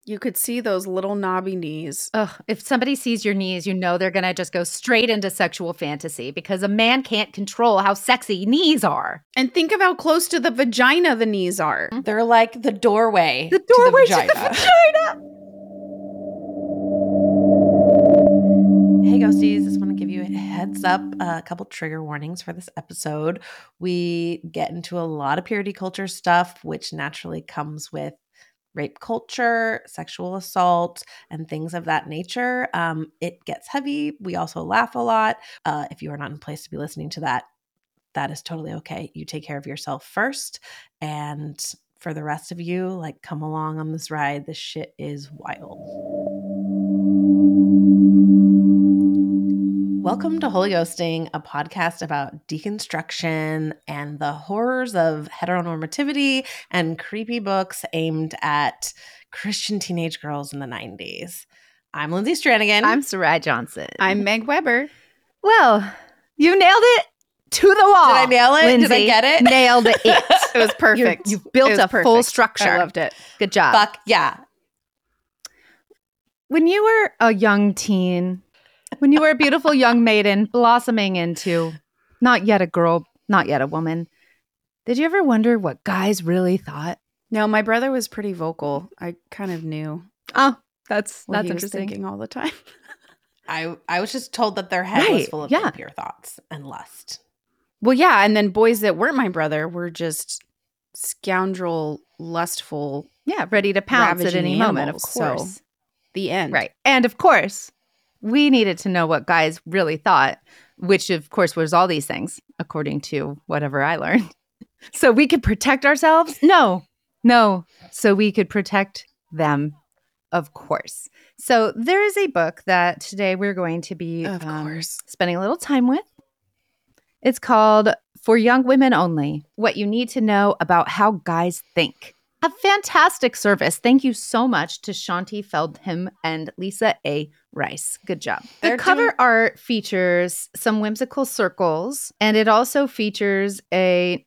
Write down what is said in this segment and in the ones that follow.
You could see those little knobby knees. Ugh, if somebody sees your knees, you know they're going to just go straight into sexual fantasy because a man can't control how sexy knees are. And think of how close to the vagina the knees are. They're like the doorway. The doorway to the vagina. Hey, ghosties, just want to give you a heads up, a couple trigger warnings for this episode. We get into a lot of purity culture stuff, which naturally comes with rape culture, sexual assault, and things of that nature. It gets heavy. We also laugh a lot. If you are not in a place to be listening to that, that is totally okay. You take care of yourself first. And for the rest of you, like, come along on this ride. This shit is wild. Welcome to Holy Ghosting, a podcast about deconstruction and the horrors of heteronormativity and creepy books aimed at Christian teenage girls in the 90s. I'm Lindsay Stranagan. I'm Sarai Johnson. I'm Meg Weber. Well, you nailed it to the wall. Did I nail it? Lindsay, Did I get it? Nailed it. It was perfect. You built a perfect. full structure. I loved it. Good job. Fuck yeah. When you were a young teen, when you were a beautiful young maiden blossoming into not yet a girl, not yet a woman, did you ever wonder what guys really thought? No, my brother was pretty vocal. I kind of knew Oh, that's what he was interesting. thinking all the time. I was just told that their head was Right, full of yeah. impure thoughts and lust. Well, yeah, and then boys that weren't my brother were just scoundrel, lustful. Yeah, ready to pounce at Ravaging any moment, of animals, so- course. The end. Right. And of course, we needed to know what guys really thought, which of course was all these things, according to whatever I learned. So we could protect ourselves? No. So we could protect them, of course. So there is a book that today we're going to be Of course. spending a little time with. It's called For Young Women Only, What You Need to Know About How Guys Think. A fantastic service. Thank you so much to Shanti Feldham and Lisa A. Rice. Good job. They're The cover doing- art features some whimsical circles, and it also features a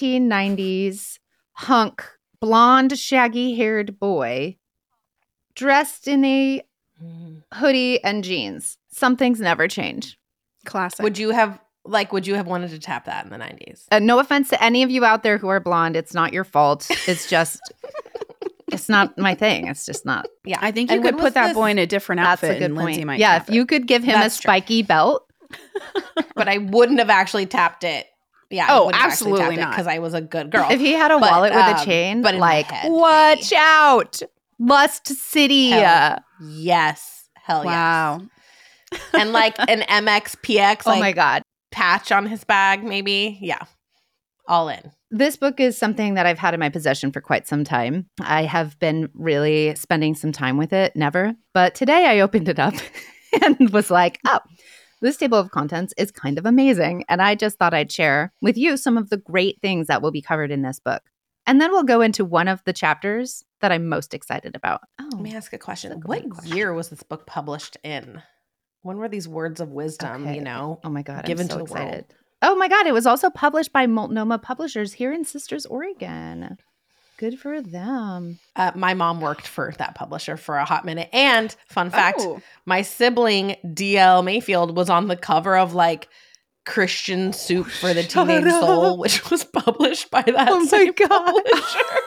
1990s hunk, blonde, shaggy-haired boy dressed in a hoodie and jeans. Some things never change. Classic. Would you have wanted to tap that in the 90s? No offense to any of you out there who are blonde. It's not your fault. It's just, it's not my thing. It's just not. Yeah. I think you And could when put was that this? boy in a different That's outfit. a good and Lindsay point. might Yeah, tap if you could give him That's a true. spiky belt. But I wouldn't have actually tapped it. Yeah. Oh, absolutely not. Because I was a good girl. If he had a But, wallet with a chain, but in my like, head, watch maybe. out. Lust City. Hell Yes. Hell Wow. yes. And like an MXPX Oh my God. patch on his bag, maybe. Yeah. All in. This book is something that I've had in my possession for quite some time. I have been really spending some time with it, never. But today I opened it up and was like, oh, this table of contents is kind of amazing. And I just thought I'd share with you some of the great things that will be covered in this book. And then we'll go into one of the chapters that I'm most excited about. Let Oh, me ask a question. That's a What great question. year was this book published in? When were these words of wisdom, okay. you know? Oh my God, given I'm so to the world? excited. Oh my God, it was also published by Multnomah Publishers here in Sisters, Oregon. Good for them. My mom worked for that publisher for a hot minute. And fun fact, Oh. my sibling, DL Mayfield, was on the cover of like Christian Soup for the Shut Teenage up. Soul, which was published by that Oh my same God. publisher.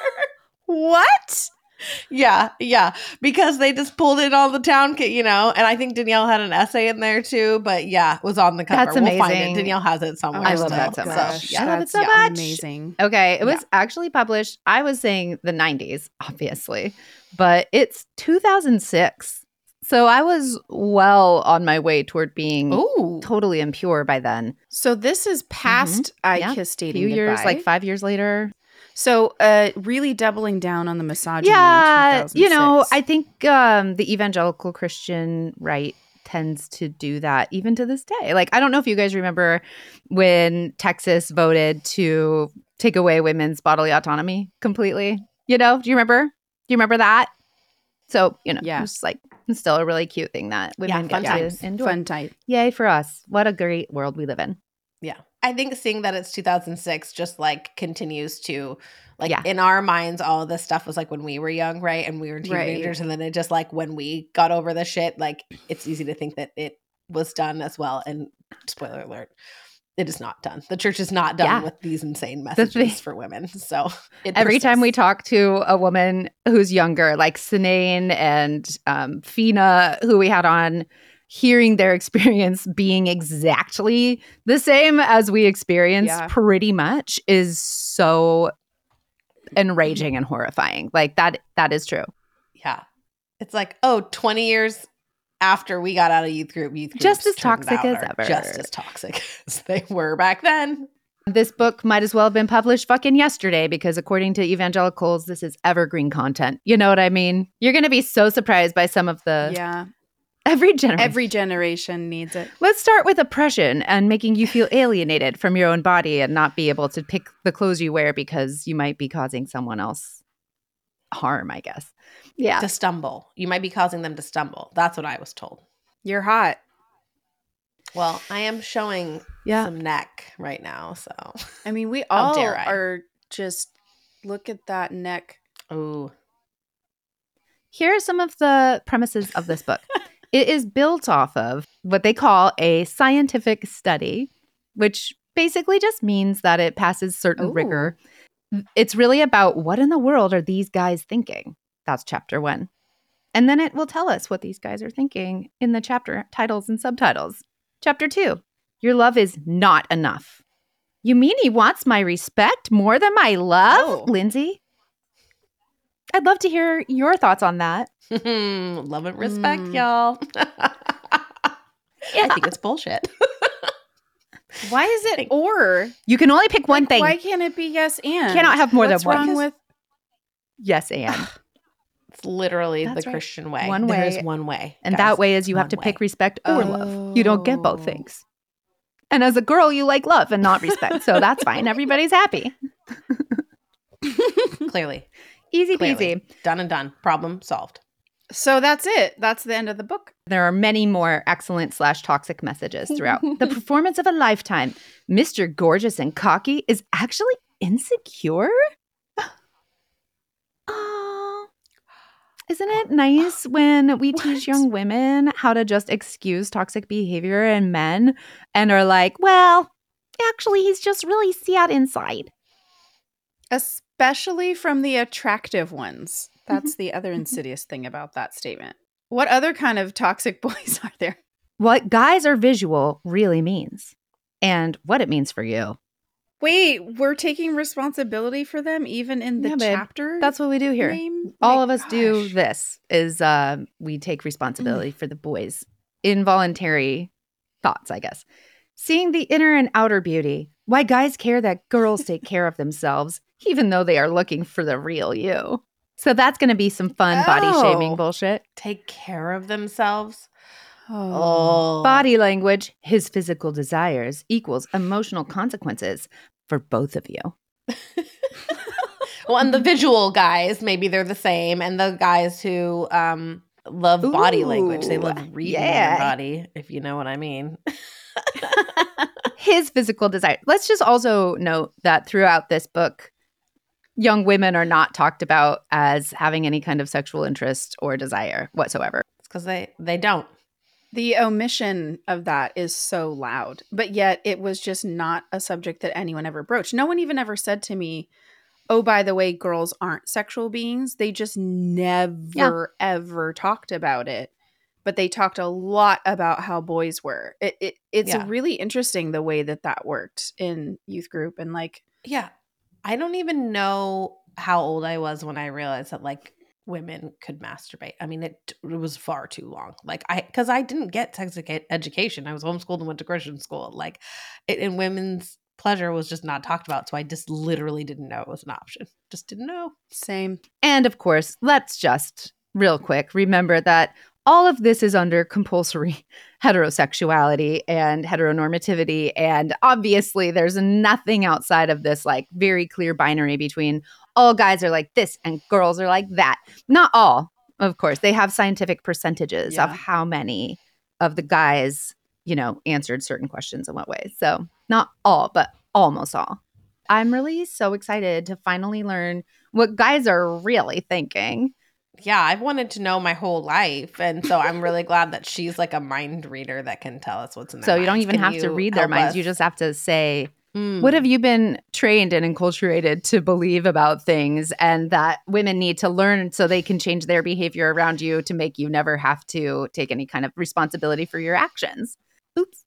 What? Yeah, because they just pulled it on the town kit, you know, and I think Danielle had an essay in there too, but yeah, it was on the cover. That's We'll find amazing. it. Danielle has it somewhere. I love still. that so much. yeah. I love it That's so much. amazing. Okay, it was actually published, I was saying the 90s, obviously, but it's 2006. So I was well on my way toward being Ooh. totally impure by then. So this is past I Yeah. Kissed A Dating few years, Goodbye. like 5 years later. So really doubling down on the misogyny in Yeah, 2006. I think the evangelical Christian right tends to do that even to this day. Like, I don't know if you guys remember when Texas voted to take away women's bodily autonomy completely. You know, do you remember? Do you remember that? So, Yeah. it's like it's still a really cute thing that women fun get times. to enjoy. Fun type. Yay for us. What a great world we live in. Yeah. I think seeing that it's 2006 just like continues to like Yeah. in our minds, all of this stuff was like when we were young, right? And we were teenagers. And then it just like when we got over the shit, like it's easy to think that it was done as well. And spoiler alert, it is not done. The church is not done with these insane messages for women. So every time we talk to a woman who's younger, like Sinead and Fina, who we had on, hearing their experience being exactly the same as we experienced pretty much is so enraging and horrifying. Like that is true. Yeah. It's like, 20 years after we got out of youth group just as toxic as ever. Just as toxic as they were back then. This book might as well have been published fucking yesterday because according to evangelicals, this is evergreen content. You know what I mean? You're going to be so surprised by some of the... Yeah. Every generation needs it. Let's start with oppression and making you feel alienated from your own body and not be able to pick the clothes you wear because you might be causing someone else harm, I guess. Yeah. To stumble. You might be causing them to stumble. That's what I was told. You're hot. Well, I am showing some neck right now, so. I mean, we all are just, look at that neck. Ooh. Here are some of the premises of this book. It is built off of what they call a scientific study, which basically just means that it passes certain rigor. It's really about what in the world are these guys thinking? That's chapter 1. And then it will tell us what these guys are thinking in the chapter titles and subtitles. Chapter 2, your love is not enough. You mean he wants my respect more than my love, Lindsay? I'd love to hear your thoughts on that. Love and respect, y'all. I think it's bullshit. Why is it or? You can only pick one thing. Why can't it be yes and? Cannot have more What's than one. What's wrong with yes and? It's literally the Christian way. One way. There is one way. And that way is you have to pick respect or love. You don't get both things. And as a girl, you like love and not respect. So that's fine. Everybody's happy. Clearly. Easy peasy. Clearly. Done and done. Problem solved. So that's it. That's the end of the book. There are many more excellent / toxic messages throughout. The performance of a lifetime. Mr. Gorgeous and Cocky is actually insecure? Isn't it nice when we teach young women how to just excuse toxic behavior in men and are like, well, actually, he's just really sad inside. Especially from the attractive ones. That's the other insidious thing about that statement. What other kind of toxic boys are there? What guys are visual really means and what it means for you. Wait, we're taking responsibility for them even in the chapter? That's what we do here. All of us do this is we take responsibility for the boys. Involuntary thoughts, I guess. Seeing the inner and outer beauty. Why guys care that girls take care of themselves, even though they are looking for the real you. So that's going to be some fun body shaming bullshit. Take care of themselves. Body language, his physical desires equals emotional consequences for both of you. Well, and the visual guys, maybe they're the same. And the guys who love body language, they love reading their body, if you know what I mean. His physical desire. Let's just also note that throughout this book, young women are not talked about as having any kind of sexual interest or desire whatsoever. It's because they don't. The omission of that is so loud, but yet it was just not a subject that anyone ever broached. No one even ever said to me, oh, by the way, girls aren't sexual beings. They just never, ever talked about it. But they talked a lot about how boys were. It's really interesting the way that worked in youth group. And like, I don't even know how old I was when I realized that like women could masturbate. I mean, it was far too long. Like because I didn't get sex education. I was homeschooled and went to Christian school. Like and women's pleasure was just not talked about. So I just literally didn't know it was an option. Just didn't know. Same. And of course, let's just real quick remember that all of this is under compulsory heterosexuality and heteronormativity. And obviously there's nothing outside of this like very clear binary between all guys are like this and girls are like that. Not all, of course. They have scientific percentages of how many of the guys, answered certain questions in what ways. So Not all, but almost all. I'm really so excited to finally learn what guys are really thinking. Yeah, I've wanted to know my whole life. And so I'm really glad that she's like a mind reader that can tell us what's in their So minds. you don't even Can have to you read their help minds. us? You just have to say, Mm. what have you been trained and enculturated to believe about things, and that women need to learn so they can change their behavior around you to make you never have to take any kind of responsibility for your actions. Oops.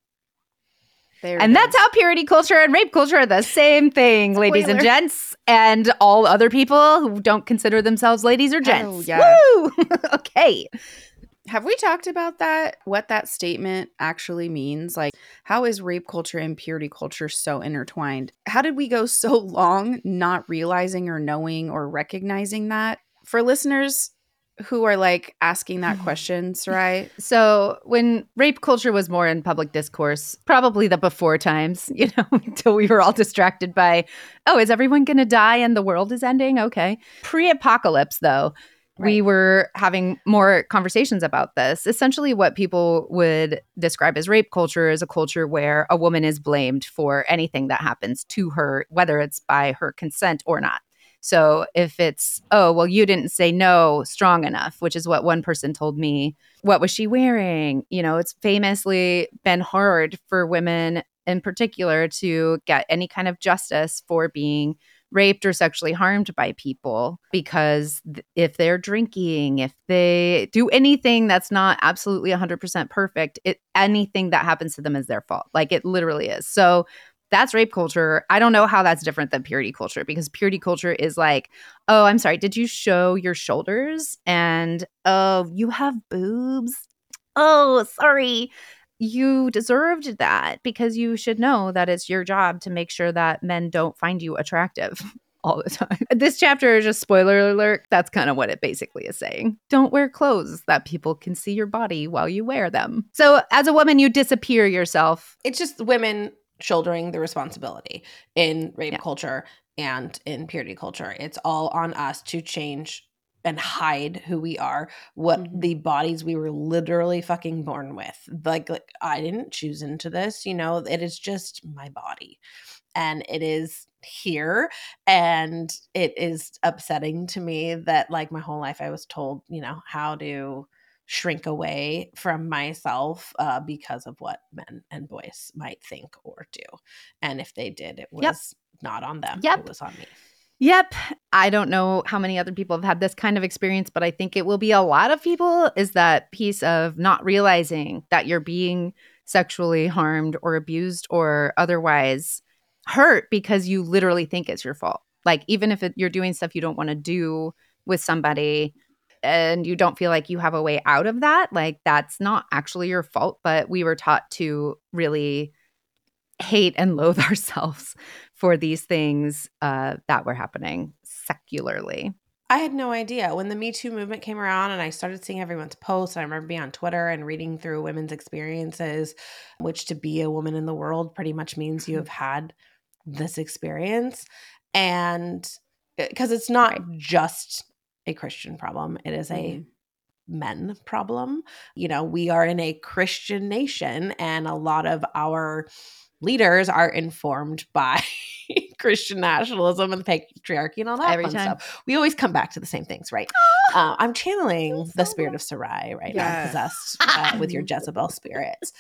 And that's how purity culture and rape culture are the same thing, ladies and Spoiler. gents, and all other people who don't consider themselves ladies or gents. yeah. Woo! Okay. Have we talked about that? What that statement actually means? Like, how is rape culture and purity culture so intertwined? How did we go so long not realizing or knowing or recognizing that? For listeners who are like asking that question, Sarai, So when rape culture was more in public discourse, probably the before times, until we were all distracted by, oh, is everyone going to die and the world is ending? Okay. Pre-apocalypse, though, we Right. were having more conversations about this. Essentially, what people would describe as rape culture is a culture where a woman is blamed for anything that happens to her, whether it's by her consent or not. So if it's, oh, well, you didn't say no strong enough, which is what one person told me. What was she wearing? It's famously been hard for women in particular to get any kind of justice for being raped or sexually harmed by people, because if they're drinking, if they do anything that's not absolutely 100% perfect, anything that happens to them is their fault. Like, it literally is. So that's rape culture. I don't know how that's different than purity culture, because purity culture is like, oh, I'm sorry, did you show your shoulders? And, oh, you have boobs? Oh, sorry. You deserved that, because you should know that it's your job to make sure that men don't find you attractive all the time. This chapter is just spoiler alert. That's kind of what it basically is saying. Don't wear clothes that people can see your body while you wear them. So as a woman, you disappear yourself. It's just women shouldering the responsibility in rape culture and in purity culture. It's all on us to change and hide who we are, what the bodies we were literally fucking born with. Like I didn't choose into this, it is just my body. And it is here, and it is upsetting to me that like my whole life I was told, how to shrink away from myself because of what men and boys might think or do. And if they did, it was not on them. It was on me. Yep. I don't know how many other people have had this kind of experience, but I think it will be a lot of people, is that piece of not realizing that you're being sexually harmed or abused or otherwise hurt because you literally think it's your fault. Like, even if you're doing stuff you don't want to do with somebody and you don't feel like you have a way out of that, like, that's not actually your fault. But we were taught to really hate and loathe ourselves for these things that were happening secularly. I had no idea. When the Me Too movement came around and I started seeing everyone's posts, I remember being on Twitter and reading through women's experiences, which to be a woman in the world pretty much means you have had this experience. And because it's not just a Christian problem, it is a men problem. We are in a Christian nation, and a lot of our leaders are informed by Christian nationalism and patriarchy and all that Every fun time. stuff. We always come back to the same things, right? I'm channeling the spirit of Sarai right now, possessed with your Jezebel spirits.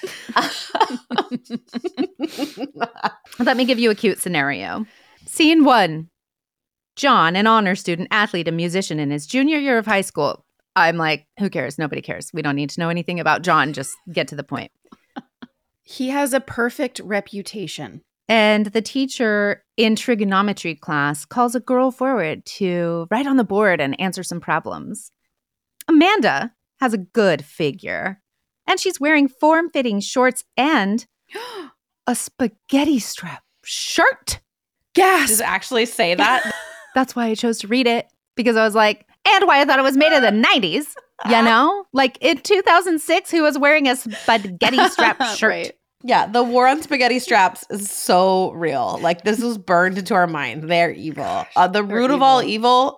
Let me give you a cute scenario. Scene 1. John, an honor student, athlete, and musician in his junior year of high school. I'm like, who cares? Nobody cares. We don't need to know anything about John. Just get to the point. He has a perfect reputation. And the teacher in trigonometry class calls a girl forward to write on the board and answer some problems. Amanda has a good figure, and she's wearing form-fitting shorts and a spaghetti strap shirt. Gasp! Does it actually say that? That's why I chose to read it, because I was like, and why I thought it was made in the 90s, Like in 2006, who was wearing a spaghetti strap shirt? Right. Yeah, the war on spaghetti straps is so real. Like, this was burned into our mind. They're evil. The root of all evil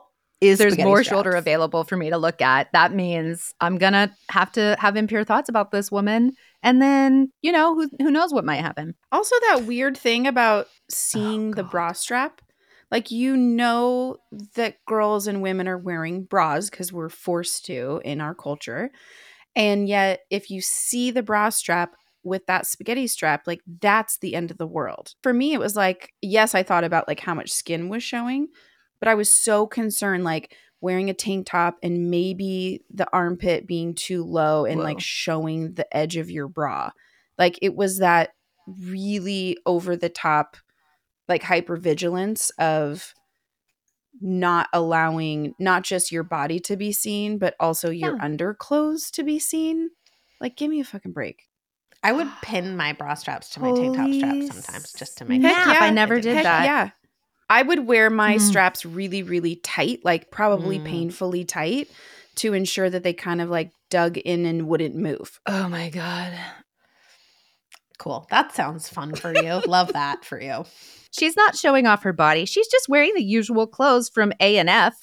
is there's spaghetti more straps. shoulder available for me to look at. That means I'm going to have impure thoughts about this woman. And then, who knows what might happen. Also, that weird thing about seeing the God. bra strap. Like, that girls and women are wearing bras because we're forced to in our culture. And yet, if you see the bra strap with that spaghetti strap, like, that's the end of the world. For me, it was like, yes, I thought about like how much skin was showing, but I was so concerned, like, wearing a tank top and maybe the armpit being too low and like Whoa. showing the edge of your bra. Like, it was that really over the top, like, hypervigilance of not allowing not just your body to be seen, but also your underclothes to be seen. Like, give me a fucking break. I would pin my bra straps to my tank top straps sometimes just to make Heck sure. yeah, I never did Heck that. yeah. I would wear my Mm. straps really, really tight, like probably Mm. painfully tight, to ensure that they kind of like dug in and wouldn't move. Oh my God. Cool. That sounds fun for you. Love that for you. She's not showing off her body. She's just wearing the usual clothes from A&F.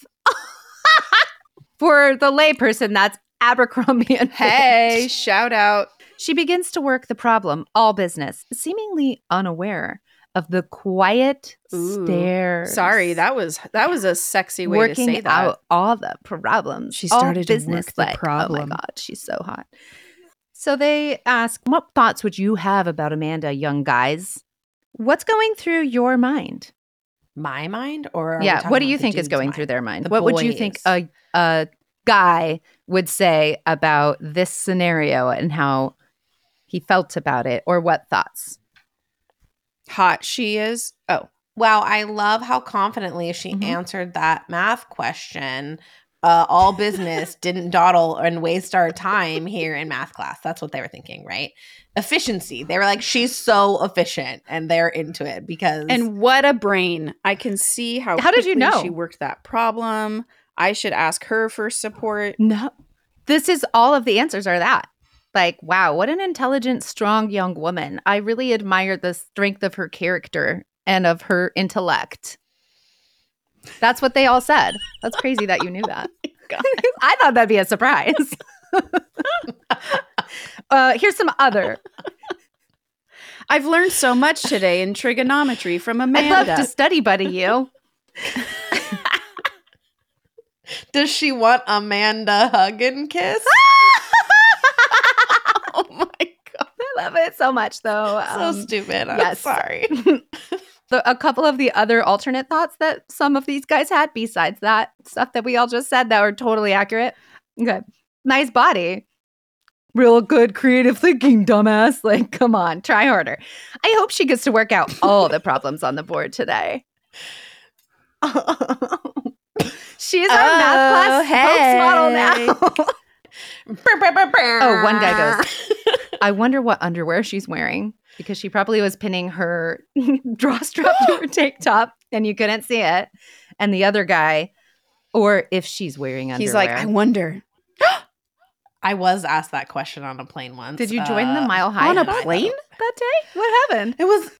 For the layperson, that's Abercrombie and Hey, Fitch. shout out. She begins to work the problem, all business, seemingly unaware of the quiet Ooh, stares. Sorry, that was a sexy way working to say that. out all the problems. She all started to work business the like, problem. Oh my God, she's so hot. So they ask, what thoughts would you have about Amanda, young guys? What's going through your mind? My mind? Or are we Yeah, talking what do about you the think is dude's going mind? through their mind? The What would you think boys. a guy would say about this scenario and how he felt about it, or what thoughts? Hot she is. Oh, Wow, I love how confidently she Mhm. answered that math question. All business, didn't dawdle and waste our time here in math class. That's what they were thinking, right? Efficiency. They were like, she's so efficient, and they're into it because and what a brain. I can see how did you quickly know? she worked that problem. I should ask her for support. No, this is all of the answers are that. Like, wow, what an intelligent, strong young woman. I really admire the strength of her character and of her intellect. That's what they all said. That's crazy that you knew that. God. I thought that'd be a surprise. Here's some other. I've learned so much today in trigonometry from I'd Amanda. love to study buddy you. does she want Amanda hug and kiss? Oh my God. I love it so much, though. So stupid. I'm yes. sorry. A couple of the other alternate thoughts that some of these guys had besides that stuff that we all just said that were totally accurate. Okay. Nice body. Real good creative thinking, dumbass. Like, come on, try harder. I hope she gets to work out all the problems on the board today. She's our math class spokesmodel now. Oh, one guy goes, I wonder what underwear she's wearing, because she probably was pinning her drawstrap to her tank top and you couldn't see it. And the other guy, or if she's wearing underwear. He's like, I wonder. I was asked that question on a plane once. Did you join the Mile High on a Club plane? that day? What happened? It was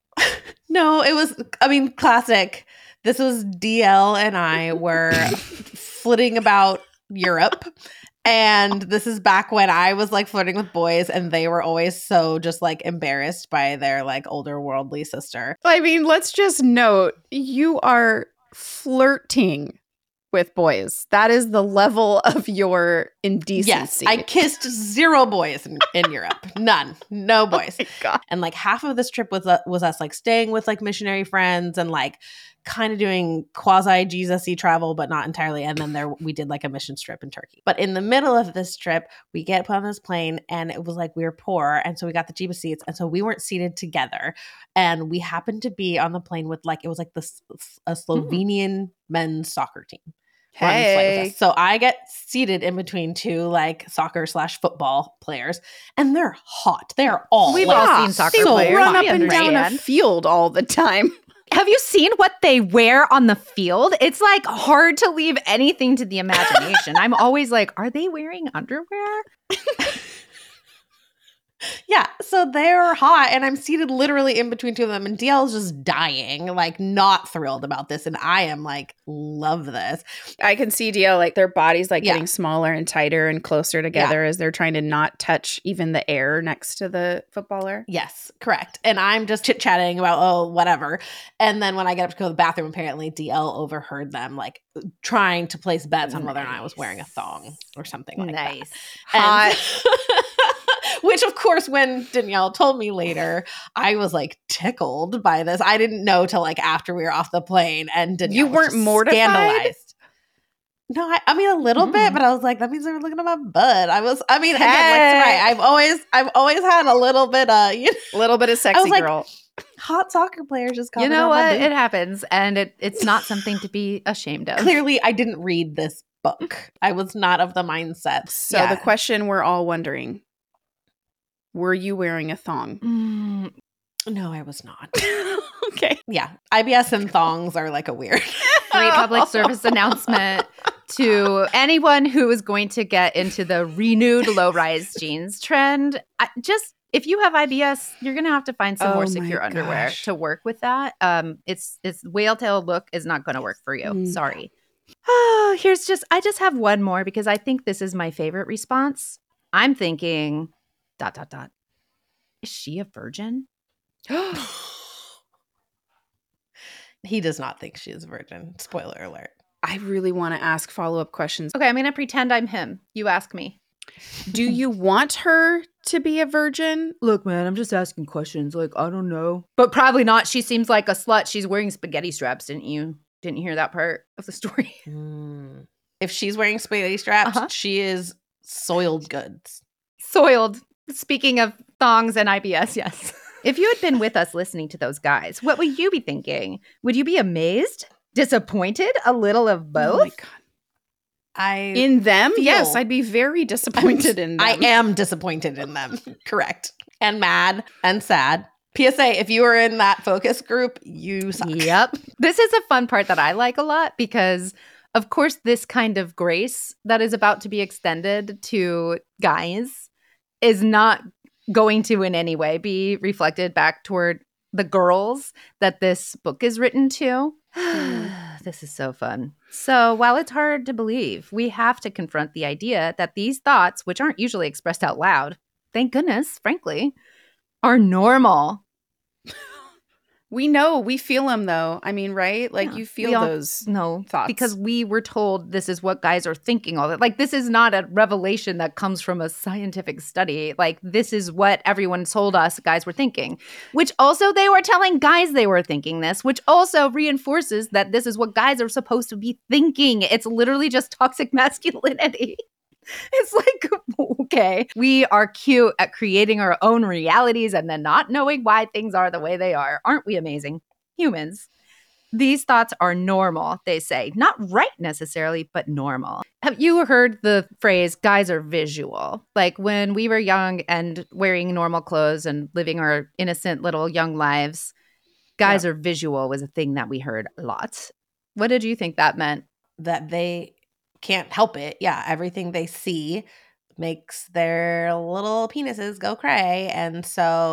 classic. This was DL and I were flitting about Europe. And this is back when I was like flirting with boys and they were always so just like embarrassed by their like older worldly sister. I mean, let's just note, you are flirting with boys. That is the level of your indecency. Yes, I kissed 0 boys in Europe. None. No boys. Oh my God. And like half of this trip was us like staying with like missionary friends and like kind of doing quasi Jesus-y travel, but not entirely. And then we did like a mission trip in Turkey. But in the middle of this trip, we get put on this plane and it was like we were poor. And so we got the cheapest seats. And so we weren't seated together. And we happened to be on the plane with like, it was like a Slovenian men's soccer team. On the flight with Hey. us. So I get seated in between 2 like soccer/football players, and they're hot. They're all We've like, all seen soccer They players. run We up and down a understand. field all the time. Have you seen what they wear on the field? It's like hard to leave anything to the imagination. I'm always like, are they wearing underwear? Yeah, so they're hot, and I'm seated literally in between two of them, and DL is just dying, like not thrilled about this, and I am like, love this. I can see DL, like their bodies like Yeah. getting smaller and tighter and closer together as they're trying to not touch even the air next to the footballer. Yes, correct. And I'm just chit-chatting about, oh, whatever. And then when I get up to go to the bathroom, apparently DL overheard them like trying to place bets on whether or not I was wearing a thong or something like that. Hot. Which, of course, when Danielle told me later, I was like tickled by this. I didn't know till like after we were off the plane, and Danielle You was weren't just mortified? scandalized. No, I mean a little bit, but I was like, that means they were looking at my butt. Again, like, right. I've always had a little bit of, you know, A little bit of sexy like, girl. hot soccer players just You know comment on my what? boob. It happens, and it's not something to be ashamed of. Clearly, I didn't read this book. I was not of the mindset. So the question we're all wondering, were you wearing a thong? No, I was not. Okay. Yeah, IBS and thongs are like a weird. Great public service announcement to anyone who is going to get into the renewed low-rise jeans trend. If you have IBS, you're going to have to find some more secure underwear to work with that. It's whale tail look is not going to work for you. Sorry. Oh, I just have one more because I think this is my favorite response. I'm thinking ... Is she a virgin? He does not think she is a virgin. Spoiler alert. I really want to ask follow-up questions. Okay, I'm going to pretend I'm him. You ask me. Do you want her to be a virgin? Look, man, I'm just asking questions. Like, I don't know. But probably not. She seems like a slut. She's wearing spaghetti straps, didn't you? Didn't you hear that part of the story? If she's wearing spaghetti straps, she is soiled goods. Soiled. Speaking of thongs and IBS, yes. If you had been with us listening to those guys, what would you be thinking? Would you be amazed? Disappointed? A little of both? Oh my God. In them? Yes, I'd be very disappointed in them. I am disappointed in them. Correct. And mad and sad. PSA, if you were in that focus group, you suck. Yep. This is a fun part that I like a lot because, of course, this kind of grace that is about to be extended to guys is not going to in any way be reflected back toward the girls that this book is written to. This is so fun. So while it's hard to believe, we have to confront the idea that these thoughts, which aren't usually expressed out loud, thank goodness, frankly, are normal. We know. We feel them, though. I mean, right? Like, you feel those thoughts. Because we were told this is what guys are thinking all that. Like, this is not a revelation that comes from a scientific study. Like, this is what everyone told us guys were thinking. Which also, they were telling guys they were thinking this, which also reinforces that this is what guys are supposed to be thinking. It's literally just toxic masculinity. It's like, okay, we are cute at creating our own realities and then not knowing why things are the way they are. Aren't we amazing? Humans. These thoughts are normal, they say. Not right necessarily, but normal. Have you heard the phrase, guys are visual? Like when we were young and wearing normal clothes and living our innocent little young lives, guys are visual was a thing that we heard a lot. What did you think that meant? That they can't help it. Yeah, everything they see makes their little penises go cray, and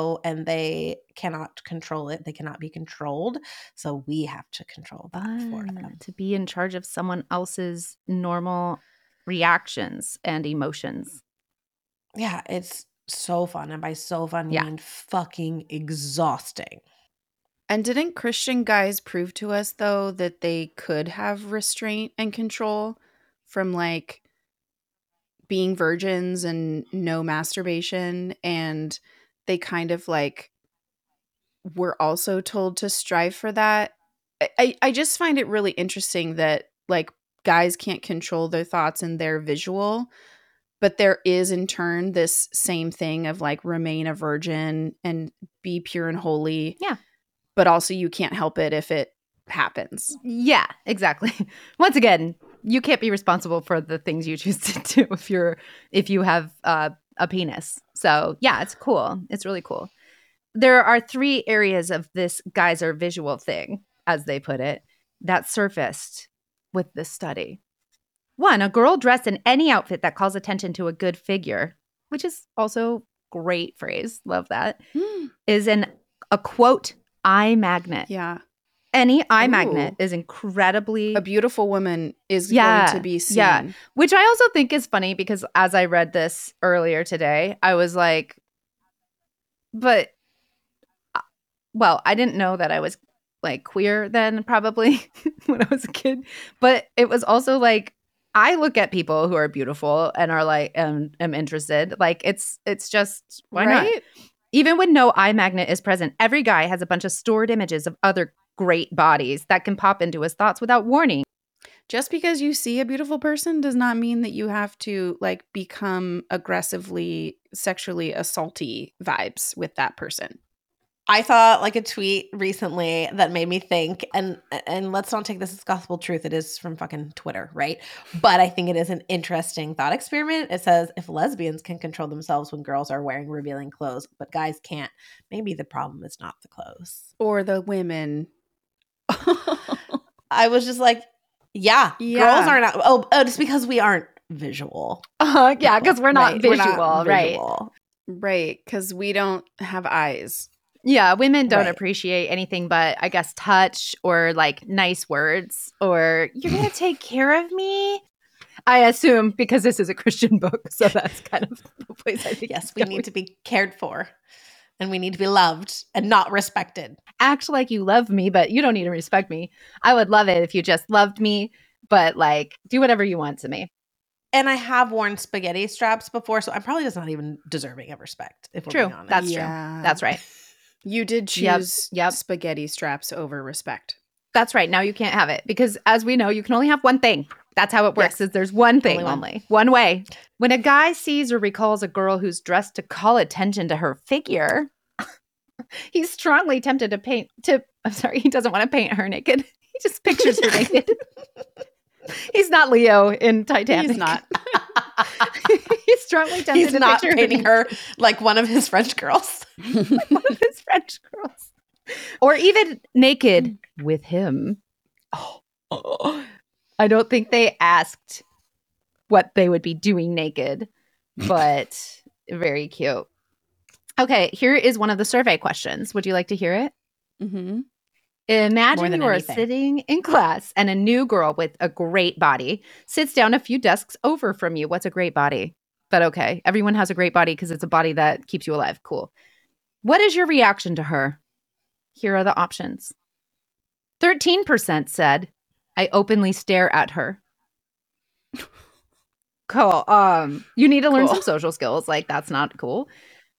they cannot control it. They cannot be controlled. So we have to control that for them. To be in charge of someone else's normal reactions and emotions. Yeah, it's so fun. And by so fun, I mean fucking exhausting. And didn't Christian guys prove to us, though, that they could have restraint and control from, like, being virgins and no masturbation? And they kind of, like, were also told to strive for that. I just find it really interesting that, like, guys can't control their thoughts and their visual, but there is, in turn, this same thing of, like, remain a virgin and be pure and holy. Yeah. But also you can't help it if it happens. Yeah, exactly. Once again, you can't be responsible for the things you choose to do if you have a penis. So yeah, it's cool. It's really cool. There are 3 areas of this guys are visual thing, as they put it, that surfaced with this study. 1, a girl dressed in any outfit that calls attention to a good figure, which is also great phrase, love that, is a quote eye magnet. Yeah. Any eye Ooh. magnet is incredibly A beautiful woman is going to be seen. Yeah, which I also think is funny because as I read this earlier today, I was like, but, well, I didn't know that I was like queer then probably when I was a kid. But it was also like, I look at people who are beautiful and are like, am interested. Like, it's just, why not? Even when no eye magnet is present, every guy has a bunch of stored images of other great bodies that can pop into his thoughts without warning. Just because you see a beautiful person does not mean that you have to like become aggressively sexually assaulty vibes with that person. I saw like a tweet recently that made me think, and let's not take this as gospel truth. It is from fucking Twitter, right? But I think it is an interesting thought experiment. It says, if lesbians can control themselves when girls are wearing revealing clothes, but guys can't, maybe the problem is not the clothes. Or the women. I was just like, yeah. Girls are not, just because we aren't visual. Yeah, because we're not visual, right? Visual. Right, because we don't have eyes. Yeah, women don't appreciate anything but, I guess, touch or like nice words or you're going to take care of me. I assume because this is a Christian book. So that's kind of the place I think. Yes, we need to be cared for and we need to be loved and not respected. Act like you love me, but you don't need to respect me. I would love it if you just loved me, but like do whatever you want to me. And I have worn spaghetti straps before, so I'm probably just not even deserving of respect, if we're being honest. That's true. That's right. You did choose spaghetti straps over respect. That's right. Now you can't have it because as we know, you can only have one thing. That's how it works. Is there's one thing only. One way. When a guy sees or recalls a girl who's dressed to call attention to her figure, he's strongly tempted he doesn't want to paint her naked. He just pictures her naked. He's not Leo in Titanic. He's not. He's strongly tempted He's to not picture painting her like one of his French girls. Like one of his French girls. Or even naked with him. I don't think they asked what they would be doing naked, but very cute. Okay, here is one of the survey questions. Would you like to hear it? Mm-hmm. Imagine you are sitting in class and a new girl with a great body sits down a few desks over from you. What's a great body? But okay, everyone has a great body because it's a body that keeps you alive. Cool. What is your reaction to her? Here are the options. 13% said, I openly stare at her. Cool. You need to learn some social skills. Like, that's not cool.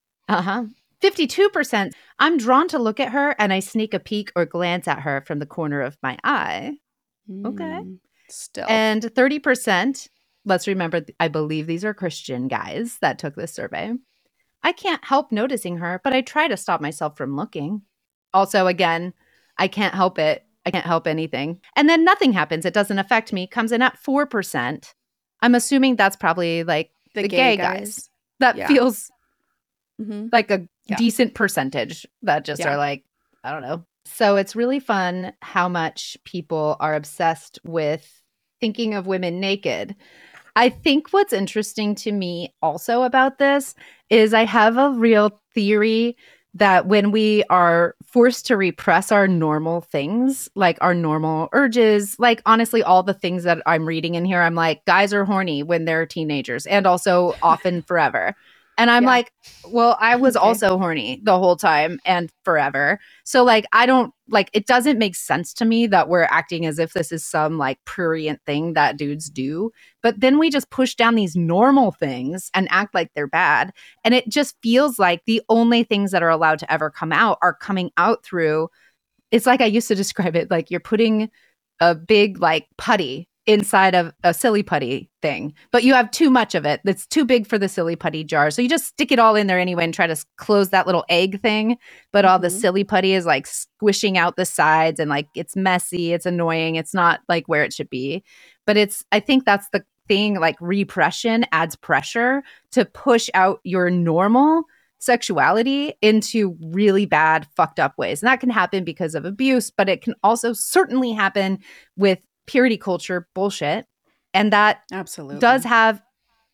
52%, I'm drawn to look at her and I sneak a peek or glance at her from the corner of my eye. Okay. Still. And 30%, let's remember, I believe these are Christian guys that took this survey. I can't help noticing her, but I try to stop myself from looking. Also, again, I can't help it. I can't help anything. And then nothing happens. It doesn't affect me. Comes in at 4%. I'm assuming that's probably like the gay guys. That feels like a decent percentage that just are like, I don't know. So it's really fun how much people are obsessed with thinking of women naked. I think what's interesting to me also about this is I have a real theory that when we are forced to repress our normal things, like our normal urges, like honestly, all the things that I'm reading in here, I'm like, guys are horny when they're teenagers and also often forever. And I'm like, well, I was also horny the whole time and forever. So like, I don't like, it doesn't make sense to me that we're acting as if this is some like prurient thing that dudes do. But then we just push down these normal things and act like they're bad. And it just feels like the only things that are allowed to ever come out are coming out through, it's like I used to describe it, like you're putting a big like putty inside of a silly putty thing, but you have too much of it. That's too big for the silly putty jar. So you just stick it all in there anyway and try to close that little egg thing. But all the silly putty is like squishing out the sides and like it's messy. It's annoying. It's not like where it should be. But I think that's the thing, like repression adds pressure to push out your normal sexuality into really bad, fucked up ways. And that can happen because of abuse, but it can also certainly happen with purity culture bullshit. And that absolutely does have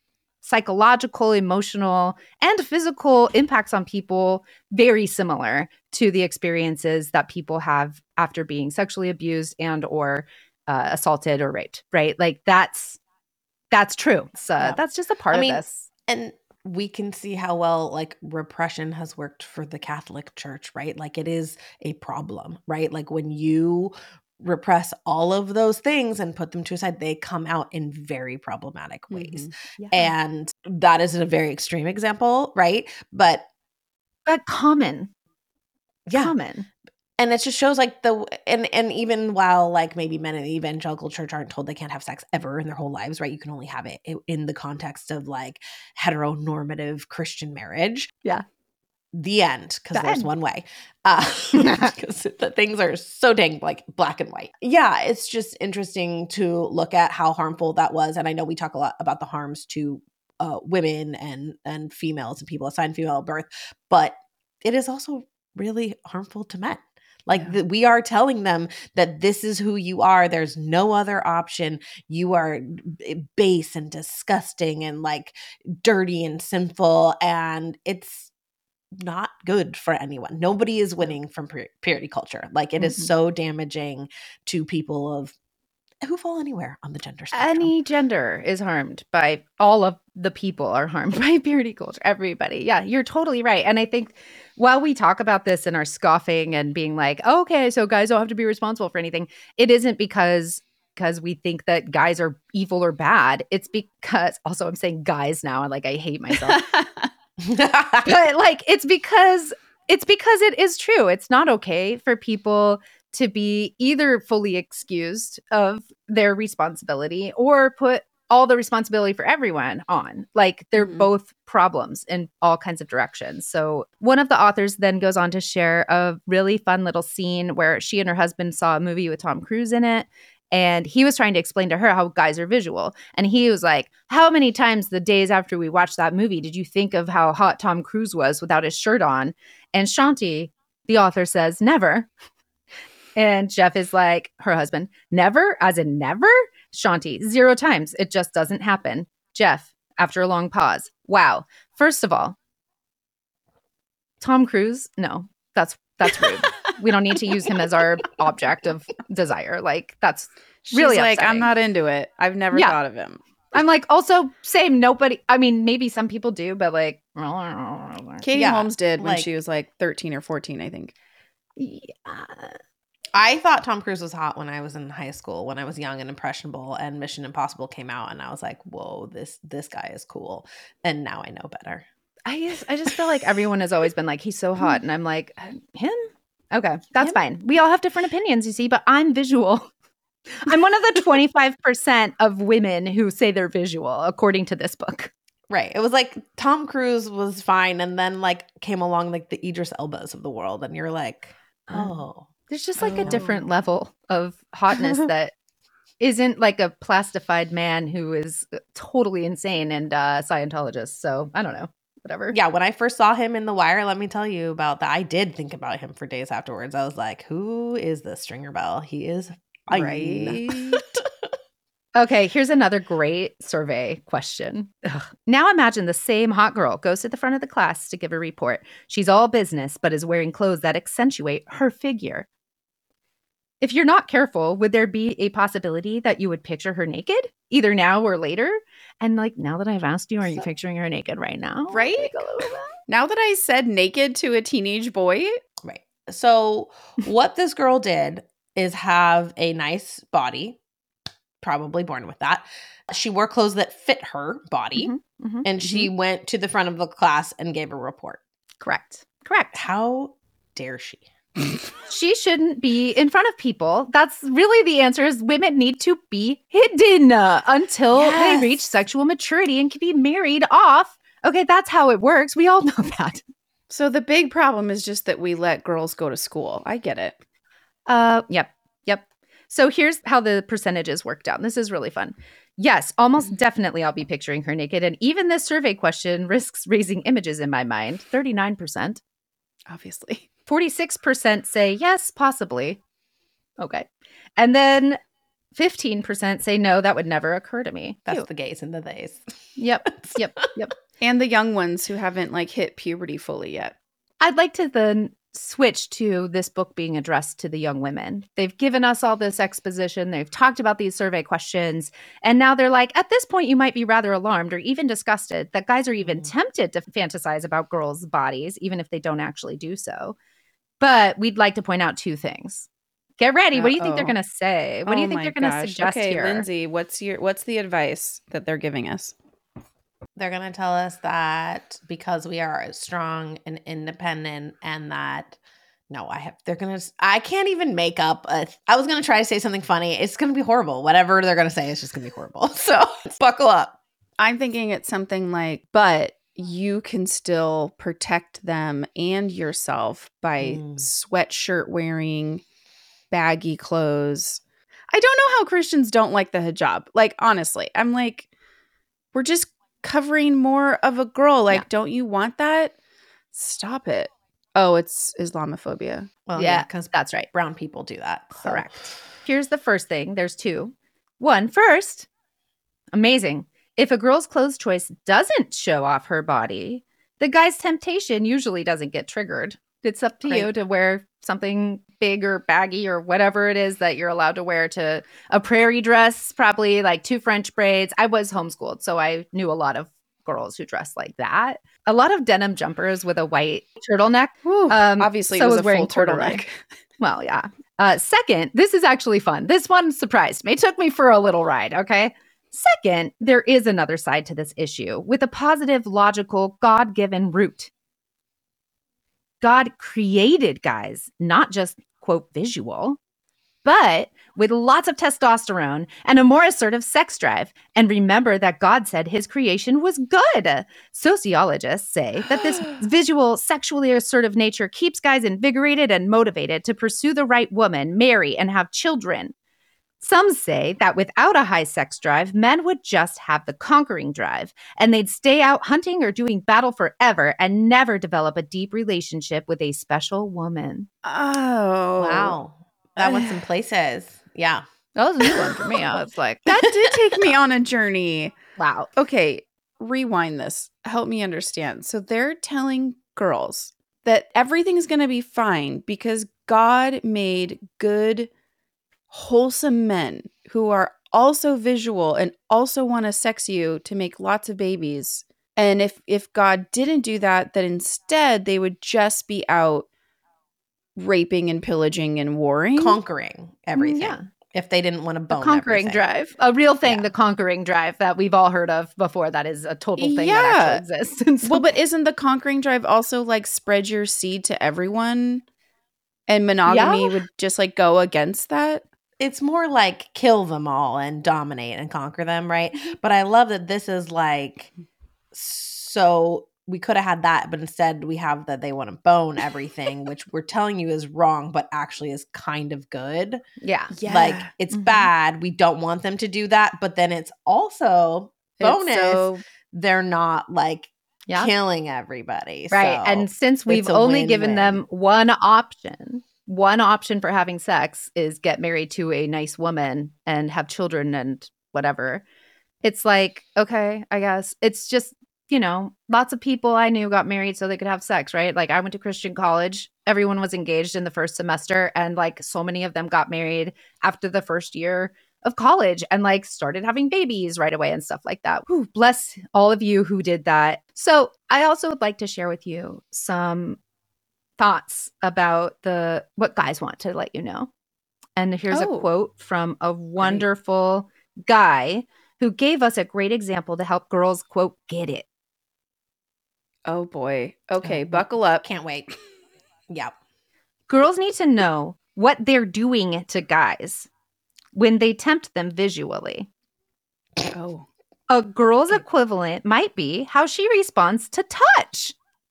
psychological, emotional, and physical impacts on people very similar to the experiences that people have after being sexually abused and or assaulted or raped, right? Like that's true. So that's just a part of this. And we can see how well like repression has worked for the Catholic Church, right? Like it is a problem, right? Like when you repress all of those things and put them to a side, they come out in very problematic ways. Yeah. And that is a very extreme example, right? But common. Yeah. Common. And it just shows like and even while like maybe men in the evangelical church aren't told they can't have sex ever in their whole lives, right? You can only have it in the context of like heteronormative Christian marriage. Yeah. The end, because there's one way. Because the things are so dang like black and white. Yeah, it's just interesting to look at how harmful that was. And I know we talk a lot about the harms to women and females and people assigned female at birth, but it is also really harmful to men. Like we are telling them that this is who you are. There's no other option. You are base and disgusting and like dirty and sinful. And it's not good for anyone. Nobody is winning from purity culture. Like it is so damaging to people of who fall anywhere on the gender spectrum. Any gender is harmed by all of the people are harmed by purity culture. Everybody. Yeah, you're totally right. And I think while we talk about this and are scoffing and being like, oh, okay, so guys don't have to be responsible for anything, it isn't because we think that guys are evil or bad. It's because, also I'm saying guys now, like I hate myself. But like it's because it is true. It's not okay for people to be either fully excused of their responsibility or put all the responsibility for everyone on. Like they're both problems in all kinds of directions. So one of the authors then goes on to share a really fun little scene where she and her husband saw a movie with Tom Cruise in it. And he was trying to explain to her how guys are visual. And he was like, how many times the days after we watched that movie did you think of how hot Tom Cruise was without his shirt on? And Shanti, the author, says, never. And Jeff is like, her husband, never? As in never? Shanti, 0 times. It just doesn't happen. Jeff, after a long pause, wow. First of all, Tom Cruise, no, that's rude. We don't need to use him as our object of desire. Like, that's really like, upsetting. I'm not into it. I've never thought of him. I'm like, also, same, nobody, I mean, maybe some people do, but like. Katie Holmes did when she was like 13 or 14, I think. Yeah. I thought Tom Cruise was hot when I was in high school, when I was young and impressionable, and Mission Impossible came out, and I was like, whoa, this guy is cool. And now I know better. I just feel like everyone has always been like, he's so hot. And I'm like, him? Okay, that's fine. We all have different opinions, you see, but I'm visual. I'm one of the 25% of women who say they're visual, according to this book. Right. It was like Tom Cruise was fine, and then like came along like the Idris Elbas of the world, and you're like, oh. There's just like a different level of hotness that isn't like a plastified man who is totally insane and Scientologist. So I don't know. Whatever. Yeah, when I first saw him in The Wire, let me tell you about that. I did think about him for days afterwards. I was like, who is this Stringer Bell? He is fine. Right. Okay, here's another great survey question. Ugh. Now imagine the same hot girl goes to the front of the class to give a report. She's all business, but is wearing clothes that accentuate her figure. If you're not careful, would there be a possibility that you would picture her naked, either now or later? And like, now that I've asked you, are you picturing her naked right now? Right? Like a little bit? Now that I said naked to a teenage boy. Right. So what this girl did is have a nice body, probably born with that. She wore clothes that fit her body, and she went to the front of the class and gave a report. Correct. How dare she? She shouldn't be in front of people. That's really the answer is women need to be hidden until they reach sexual maturity and can be married off. Okay, that's how it works. We all know that. So the big problem is just that we let girls go to school. I get it. Yep. So here's how the percentages worked out. This is really fun. Yes, almost definitely I'll be picturing her naked. And even this survey question risks raising images in my mind. 39%. Obviously. 46% say yes, possibly. Okay. And then 15% say no, that would never occur to me. That's Cute. the gays and the theys. Yep. And the young ones who haven't like hit puberty fully yet. I'd like to then switch to this book being addressed to the young women. They've given us all this exposition. They've talked about these survey questions. And now they're like, at this point, you might be rather alarmed or even disgusted that guys are even tempted to fantasize about girls' bodies, even if they don't actually do so. But we'd like to point out two things. Get ready. What do you think they're going to say? What do you think they're going to suggest here? Lindsay, what's the advice that they're giving us? They're going to tell us that because we are strong and independent and that, I can't even make up I was going to try to say something funny. It's going to be horrible. Whatever they're going to say, it's just going to be horrible. So buckle up. I'm thinking it's something like, but you can still protect them and yourself by sweatshirt wearing, baggy clothes. I don't know how Christians don't like the hijab. Like, honestly, I'm like, we're just covering more of a girl. Like, don't you want that? Stop it. Oh, it's Islamophobia. Well, yeah, because that's right. Brown people do that. So. Correct. Here's the first thing. There's two. One, first, amazing. If a girl's clothes choice doesn't show off her body, the guy's temptation usually doesn't get triggered. It's up to you to wear something big or baggy or whatever it is that you're allowed to wear, to a prairie dress, probably like 2 French braids. I was homeschooled, so I knew a lot of girls who dressed like that. A lot of denim jumpers with a white turtleneck. Obviously, so it was a wearing full turtleneck. Well, yeah. Second, this is actually fun. This one surprised me. It took me for a little ride, okay? Second, there is another side to this issue with a positive, logical, God-given root. God created guys, not just, quote, visual, but with lots of testosterone and a more assertive sex drive. And remember that God said his creation was good. Sociologists say that this visual, sexually assertive nature keeps guys invigorated and motivated to pursue the right woman, marry, and have children. Some say that without a high sex drive, men would just have the conquering drive, and they'd stay out hunting or doing battle forever and never develop a deep relationship with a special woman. Oh. Wow. That went some places. Yeah. That was a new one for me. I was like, that did take me on a journey. Wow. Okay, rewind this. Help me understand. So they're telling girls that everything's going to be fine because God made good, wholesome men who are also visual and also want to sex you to make lots of babies. And if God didn't do that, then instead they would just be out raping and pillaging and warring. Conquering everything. Yeah. If they didn't want to bone the conquering everything. drive. A real thing, the conquering drive that we've all heard of before. That is a total thing that actually exists. Well, but isn't the conquering drive also like spread your seed to everyone? And monogamy would just like go against that? It's more like kill them all and dominate and conquer them, right? But I love that this is like, so we could have had that, but instead we have that they want to bone everything, which we're telling you is wrong, but actually is kind of good. Yeah. Like, it's bad. We don't want them to do that. But then it's also bonus. They're not like killing everybody. Right. So and since we've only given them one option for having sex is get married to a nice woman and have children and whatever. It's like, okay, I guess it's just, you know, lots of people I knew got married so they could have sex, right? Like I went to Christian college. Everyone was engaged in the first semester. And like so many of them got married after the first year of college and like started having babies right away and stuff like that. Whew, bless all of you who did that. So I also would like to share with you some thoughts about what guys want to let you know. And here's a quote from a wonderful guy who gave us a great example to help girls, quote, get it. Oh boy. Okay, buckle up. Can't wait. Yep. Girls need to know what they're doing to guys when they tempt them visually. Oh. A girl's equivalent might be how she responds to touch.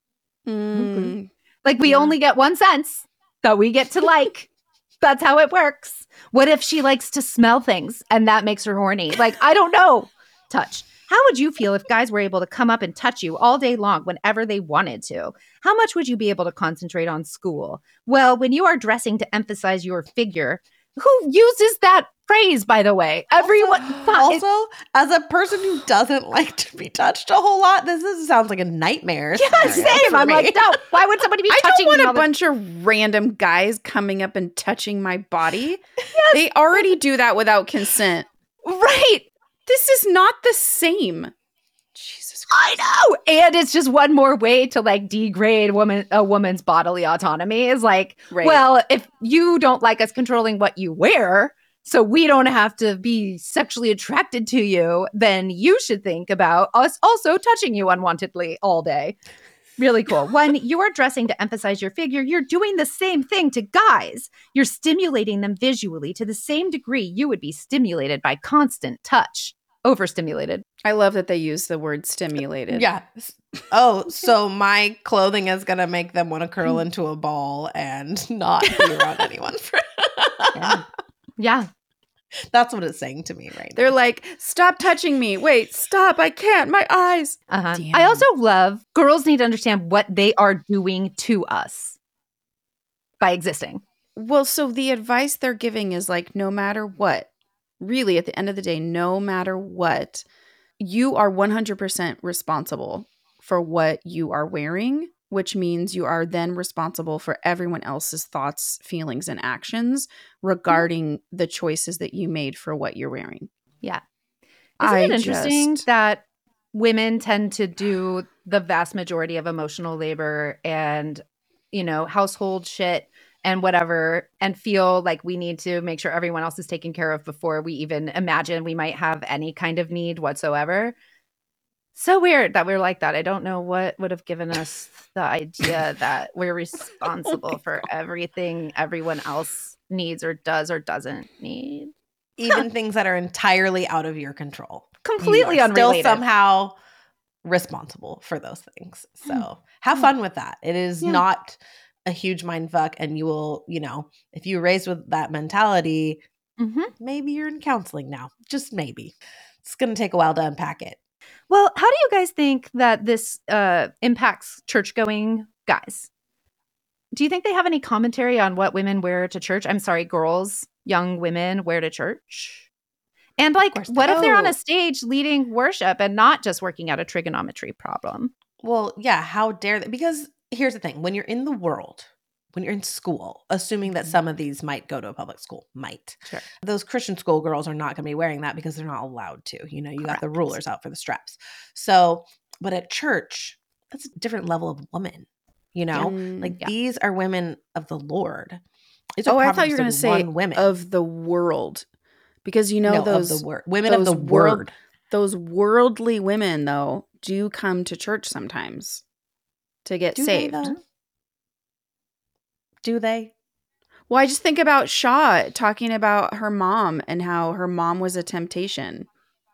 Like we only get one sense that we get to like. That's how it works. What if she likes to smell things and that makes her horny? Like, I don't know. Touch. How would you feel if guys were able to come up and touch you all day long whenever they wanted to? How much would you be able to concentrate on school? Well, when you are dressing to emphasize your figure, Who uses that phrase, by the way? Everyone. Also, as a person who doesn't like to be touched a whole lot, sounds like a nightmare. Yeah, same. I'm like, no. Why would somebody be I touching don't me? want a bunch of random guys coming up and touching my body. They already do that without consent. Right. This is not the same. Jesus Christ. I know. And it's just one more way to like degrade a woman's bodily autonomy is like, Right. well, if you don't like us controlling what you wear, so we don't have to be sexually attracted to you, then you should think about us also touching you unwantedly all day. Really cool. When you are dressing to emphasize your figure, you're doing the same thing to guys. You're stimulating them visually to the same degree you would be stimulated by constant touch. Overstimulated. I love that they use the word stimulated. Yeah. Oh, so my clothing is going to make them want to curl into a ball and not be around anyone. Yeah. That's what it's saying to me right now. They're like, stop touching me. Wait, stop. I can't. My eyes. Uh-huh. Damn. I also love girls need to understand what they are doing to us by existing. Well, so the advice they're giving is like, no matter what, really at the end of the day, no matter what, you are 100% responsible for what you are wearing, which means you are then responsible for everyone else's thoughts, feelings, and actions regarding the choices that you made for what you're wearing. Yeah. Isn't it interesting that women tend to do the vast majority of emotional labor and, household shit and whatever, and feel like we need to make sure everyone else is taken care of before we even imagine we might have any kind of need whatsoever? So weird that we're like that. I don't know what would have given us the idea that we're responsible for everything everyone else needs or does or doesn't need. Even things that are entirely out of your control. Completely you are unrelated. Still somehow responsible for those things. So have fun with that. It is not a huge mind fuck, and you will, if you're raised with that mentality, maybe you're in counseling now. Just maybe. It's going to take a while to unpack it. Well, how do you guys think that this impacts church-going guys? Do you think they have any commentary on what women wear to church? I'm sorry, girls, young women wear to church? And like, what if they're on a stage leading worship and not just working out a trigonometry problem? Well, yeah, how dare they? Because here's the thing. When you're in the world, when you're in school, assuming that some of these might go to a public school, Sure. Those Christian school girls are not going to be wearing that because they're not allowed to. You got the rulers out for the straps. So, but at church, that's a different level of woman, These are women of the Lord. I thought you were going to say women of the world. Because those of the word. Women of the word. Those worldly women, though, do come to church sometimes to get saved. Do they? Well, I just think about Shaw talking about her mom and how her mom was a temptation.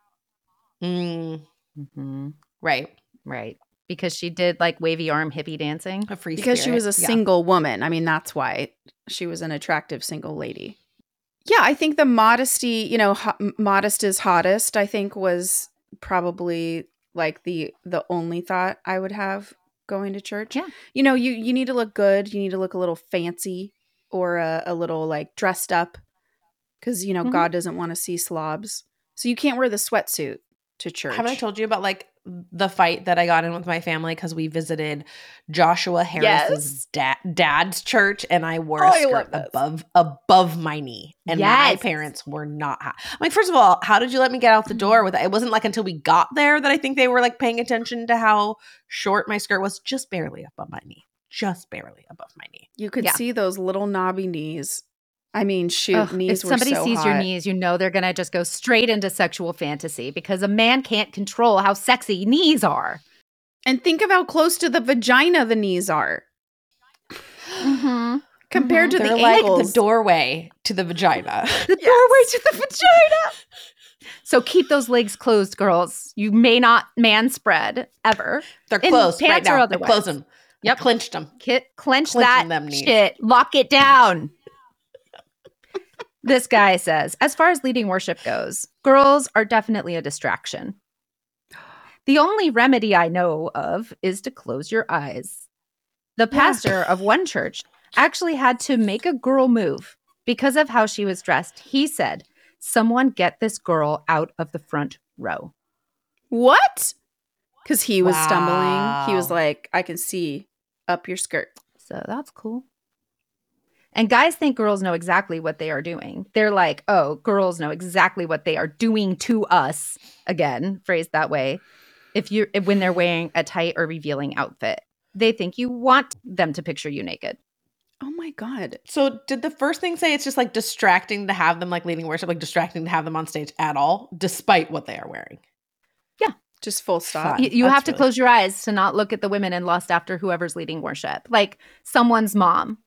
Mm-hmm. Right. Because she did like wavy arm hippie dancing. A free because spirit. She was a single woman. I mean, that's why she was an attractive single lady. Yeah, I think the modesty, modest is hottest, I think was probably like the only thought I would have going to church. Yeah. You need to look good. You need to look a little fancy or a little like dressed up because, God doesn't want to see slobs. So you can't wear the sweatsuit to church. Haven't I told you about like the fight that I got in with my family because we visited Joshua Harris's dad's church and I wore a skirt above my knee and my parents were not. I'm like, first of all, how did you let me get out the door with it? It wasn't like until we got there that I think they were like paying attention to how short my skirt was, just barely above my knee. You could see those little knobby knees. I mean, shoot, knees were so hot. If somebody sees your knees, they're going to just go straight into sexual fantasy because a man can't control how sexy knees are. And think of how close to the vagina the knees are. Compared to the ankles. They're like the doorway to the vagina. The doorway to the vagina. So keep those legs closed, girls. You may not man spread ever. They're closed right now. I close them. Yep. I clinched them. Clench that shit. Lock it down. This guy says, as far as leading worship goes, girls are definitely a distraction. The only remedy I know of is to close your eyes. The pastor of one church actually had to make a girl move Because of how she was dressed, he said, "Someone get this girl out of the front row." What? Because he was stumbling. He was Wow. like, I can see up your skirt. So that's cool. And guys think girls know exactly what they are doing. They're like, oh, girls know exactly what they are doing to us. Again, phrased that way. When they're wearing a tight or revealing outfit, they think you want them to picture you naked. Oh my God. So did the first thing say it's just like distracting to have them like leading worship, like distracting to have them on stage at all, despite what they are wearing? Just full stop. Fun. You That's have to really close your eyes to not look at the women and lust after whoever's leading worship. Like someone's mom.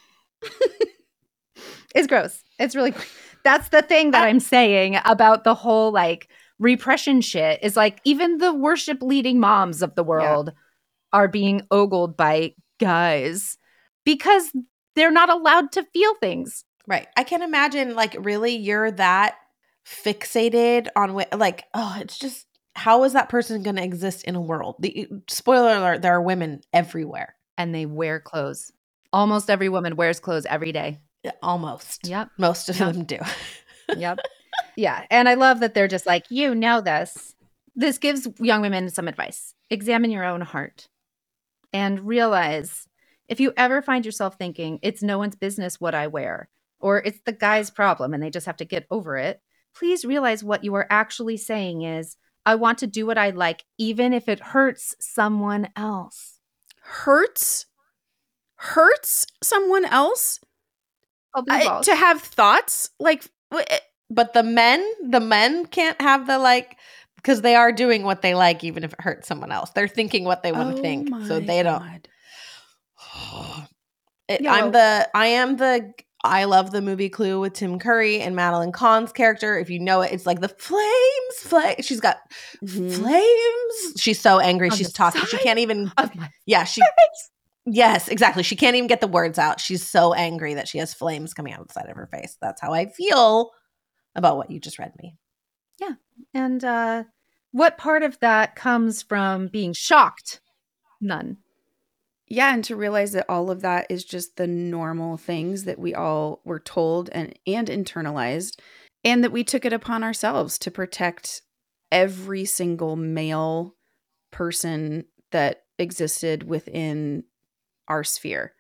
It's gross. It's really that's the thing that I'm saying about the whole like repression shit is like even the worship leading moms of the world are being ogled by guys because they're not allowed to feel things. Right. I can imagine like really you're that fixated on like, oh, it's just how is that person going to exist in a world? The spoiler alert, there are women everywhere. And they wear clothes. Almost every woman wears clothes every day. Almost. Yep. Most of them do. Yep. Yeah. And I love that they're just like, you know this. This gives young women some advice. Examine your own heart and realize if you ever find yourself thinking it's no one's business what I wear or it's the guy's problem and they just have to get over it, please realize what you are actually saying is, I want to do what I like, even if it hurts someone else. Hurts someone else? Oh, To have thoughts? Like, But the men can't have the like, because they are doing what they like, even if it hurts someone else. They're thinking what they want to think, so they don't. I love the movie Clue with Tim Curry and Madeline Kahn's character. If you know it, it's like the flames. She's got flames. She's so angry. She's talking. She can't even. Yes, exactly. She can't even get the words out. She's so angry that she has flames coming out of the side of her face. That's how I feel about what you just read me. Yeah. And what part of that comes from being shocked? None. Yeah, and to realize that all of that is just the normal things that we all were told and internalized, and that we took it upon ourselves to protect every single male person that existed within our sphere.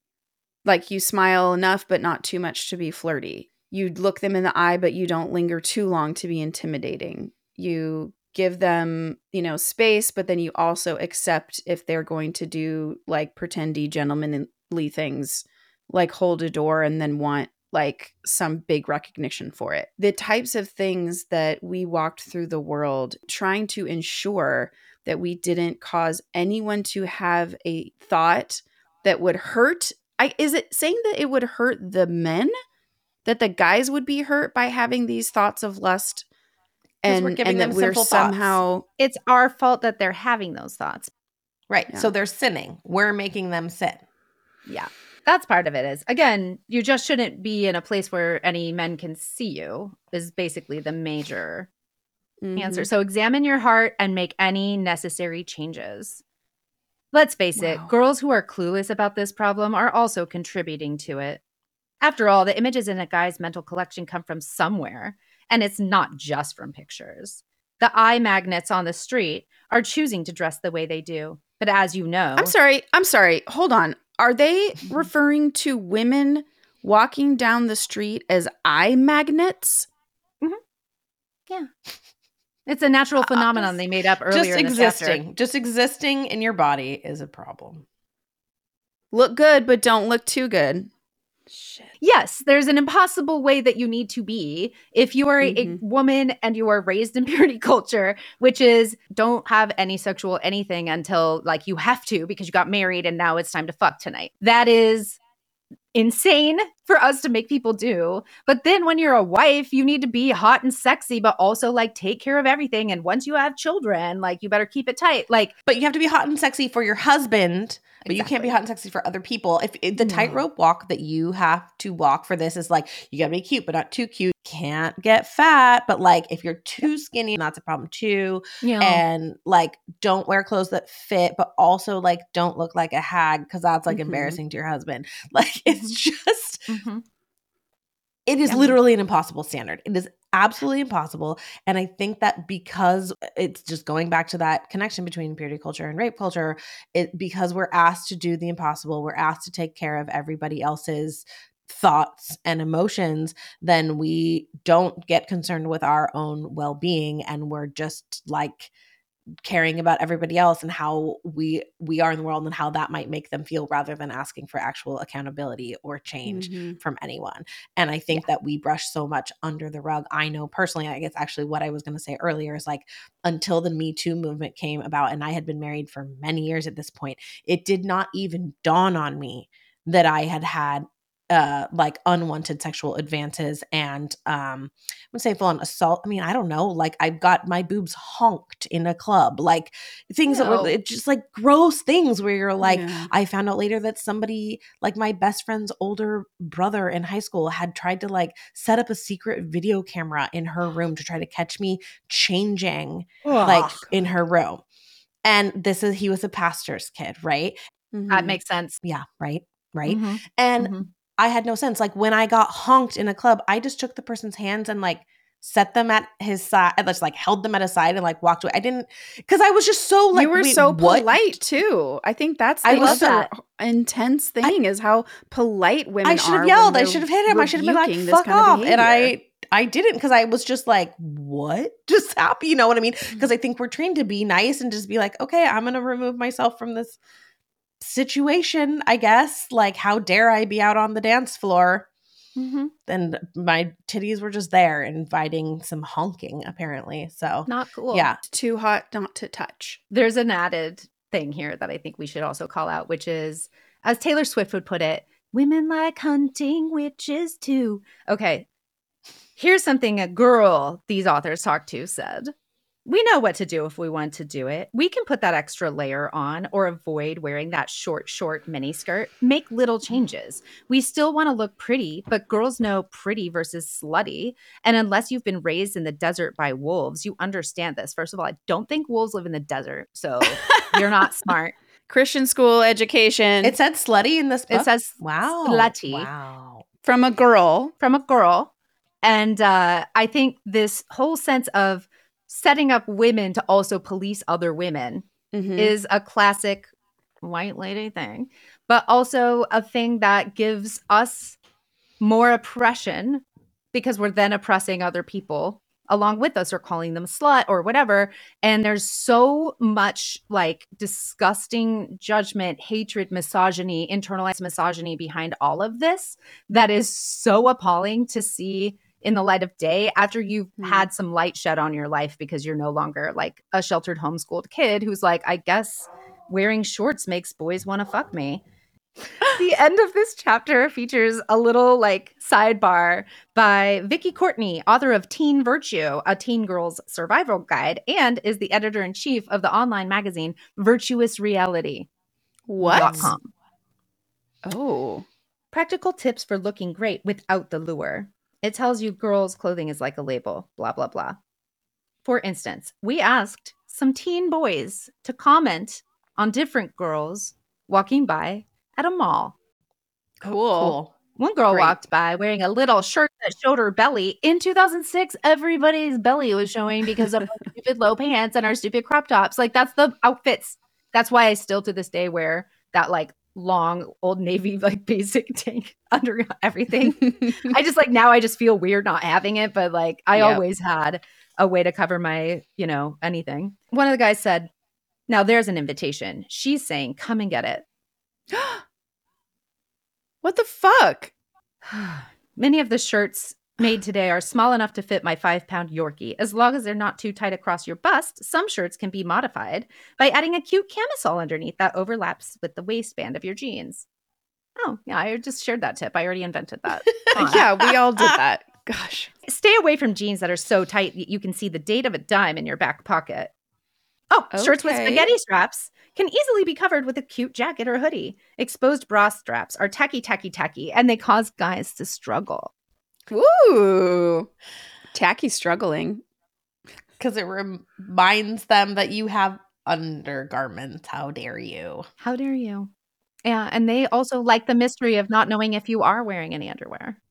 Like, you smile enough, but not too much to be flirty. You look them in the eye, but you don't linger too long to be intimidating. You give them, space, but then you also accept if they're going to do like pretendy gentlemanly things, like hold a door and then want like some big recognition for it. The types of things that we walked through the world trying to ensure that we didn't cause anyone to have a thought that would hurt. Is it saying that it would hurt the men? That the guys would be hurt by having these thoughts of lust? And that we're somehow... It's our fault that they're having those thoughts. Right. Yeah. So they're sinning. We're making them sin. Yeah. That's part of it is, again, you just shouldn't be in a place where any men can see you is basically the major answer. So examine your heart and make any necessary changes. Let's face it, girls who are clueless about this problem are also contributing to it. After all, the images in a guy's mental collection come from somewhere. And it's not just from pictures. The eye magnets on the street are choosing to dress the way they do. But as you know... I'm sorry. Hold on. Are they referring to women walking down the street as eye magnets? Mm-hmm. Yeah. It's a natural phenomenon they made up earlier in the chapter. Just existing in your body is a problem. Look good, but don't look too good. Shit. Yes, there's an impossible way that you need to be if you are a woman and you are raised in purity culture, which is don't have any sexual anything until like you have to because you got married and now it's time to fuck tonight. That is insane for us to make people do. But then when you're a wife, you need to be hot and sexy, but also like take care of everything. And once you have children, like you better keep it tight. Like, but you have to be hot and sexy for your husband. But you can't be hot and sexy for other people. If the tightrope walk that you have to walk for this is like, you gotta be cute, but not too cute. Can't get fat. But like, if you're too skinny, that's a problem too. Yeah. And like, don't wear clothes that fit, but also like, don't look like a hag because that's like embarrassing to your husband. Like, it's just, It is Yeah. literally an impossible standard. It is absolutely impossible. And I think that because it's just going back to that connection between purity culture and rape culture, because we're asked to do the impossible, we're asked to take care of everybody else's thoughts and emotions, then we don't get concerned with our own well-being, and we're just like caring about everybody else and how we are in the world and how that might make them feel, rather than asking for actual accountability or change from anyone. And I think that we brush so much under the rug. I know personally, I guess actually what I was going to say earlier is like, until the Me Too movement came about, and I had been married for many years at this point, it did not even dawn on me that I had like unwanted sexual advances and I would say full on assault. I mean, I don't know, like I got my boobs honked in a club, like things that were just like gross things where you're like, I found out later that somebody, like my best friend's older brother in high school, had tried to like set up a secret video camera in her room to try to catch me changing like in her room. And he was a pastor's kid, right? That makes sense. Yeah, right. And I had no sense. Like when I got honked in a club, I just took the person's hands and like set them at his side, and just like held them at his side and like walked away. I didn't, because I was just so like, you were so polite too. I think that's the other intense thing is how polite women are. I should have yelled. I should have hit him. I should have been like, fuck off. And I didn't, because I was just like, what just happened? You know what I mean? Because I think we're trained to be nice and just be like, okay, I'm going to remove myself from this situation, I guess. Like, how dare I be out on the dance floor? And my titties were just there inviting some honking, apparently. So not cool. Yeah. Too hot not to touch. There's an added thing here that I think we should also call out, which is, as Taylor Swift would put it, women like hunting witches too. Okay. Here's something a girl these authors talked to said. We know what to do if we want to do it. We can put that extra layer on or avoid wearing that short miniskirt. Make little changes. We still want to look pretty, but girls know pretty versus slutty. And unless you've been raised in the desert by wolves, you understand this. First of all, I don't think wolves live in the desert, so you're not smart. Christian school education. It said slutty in this book? It says slutty. Wow. From a girl. And I think this whole sense of setting up women to also police other women is a classic white lady thing, but also a thing that gives us more oppression because we're then oppressing other people along with us or calling them slut or whatever. And there's so much like disgusting judgment, hatred, misogyny, internalized misogyny behind all of this that is so appalling to see in the light of day after you've had some light shed on your life because you're no longer like a sheltered homeschooled kid who's like, I guess wearing shorts makes boys want to fuck me. The end of this chapter features a little like sidebar by Vicky Courtney, author of Teen Virtue, a teen girl's survival guide, and is the editor-in-chief of the online magazine Virtuous Reality. What? .com. Oh. Practical tips for looking great without the lure. It tells you girls' clothing is like a label, blah, blah, blah. For instance, we asked some teen boys to comment on different girls walking by at a mall. Cool. One girl walked by wearing a little shirt that showed her belly. In 2006, everybody's belly was showing because of our stupid low pants and our stupid crop tops. Like, that's the outfits. That's why I still to this day wear that like long Old Navy like basic tank under everything. I just like now I just feel weird not having it, but like I always had a way to cover my, you know, anything. One of the guys said, now there's an invitation. She's saying, come and get it. What the fuck? Many of the shirts made today are small enough to fit my 5-pound Yorkie. As long as they're not too tight across your bust, some shirts can be modified by adding a cute camisole underneath that overlaps with the waistband of your jeans. Oh, yeah, I just shared that tip. I already invented that. Yeah, we all did that. Gosh. Stay away from jeans that are so tight you can see the date of a dime in your back pocket. Oh, shirts with spaghetti straps can easily be covered with a cute jacket or hoodie. Exposed bra straps are tacky, and they cause guys to struggle. Ooh. Tacky struggling. Because it reminds them that you have undergarments. How dare you? How dare you? Yeah, and they also like the mystery of not knowing if you are wearing any underwear.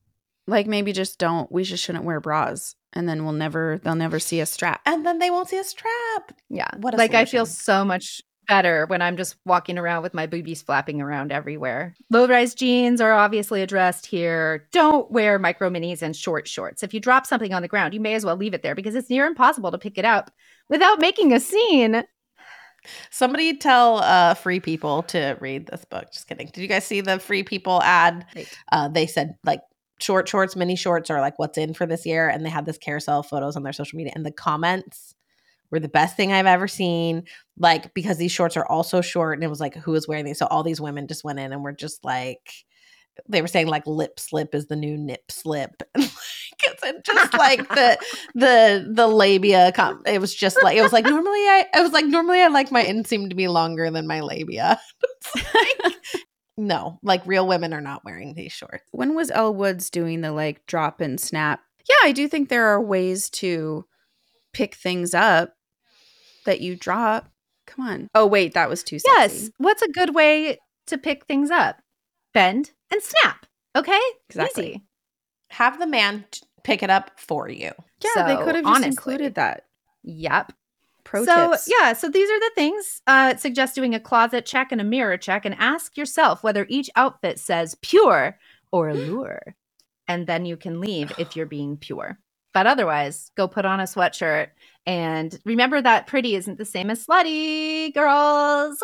Like maybe just don't. We just shouldn't wear bras, and then they'll never see a strap. And then they won't see a strap. Yeah. What a like I feel solution. so much better when I'm just walking around with my boobies flapping around everywhere. Low-rise jeans are obviously addressed here. Don't wear micro minis and short shorts. If you drop something on the ground, you may as well leave it there because it's near impossible to pick it up without making a scene. Somebody tell Free People to read this book. Just kidding. Did you guys see the Free People ad? They said like short shorts, mini shorts are like what's in for this year. And they had this carousel of photos on their social media. And the comments were the best thing I've ever seen. Like, because these shorts are also short. And it was like, who is wearing these? So all these women just went in and were just like, they were saying like lip slip is the new nip slip. It's just like the labia. It was just like, it was like normally I like my inseam to be longer than my labia. Like, no, like real women are not wearing these shorts. When was Elle Woods doing the like drop and snap? Yeah, I do think there are ways to pick things up that you drop. Come on. Oh, wait, that was too sexy. Yes. What's a good way to pick things up? Bend and snap. Okay? Exactly. Easy. Have the man pick it up for you. Yeah, they So, could have just honestly. included that. Yep. Pro So, tips. yeah, so these are the things. Suggest doing a closet check and a mirror check and ask yourself whether each outfit says pure or allure. And then you can leave if you're being pure. But otherwise, go put on a sweatshirt. And remember that pretty isn't the same as slutty, girls.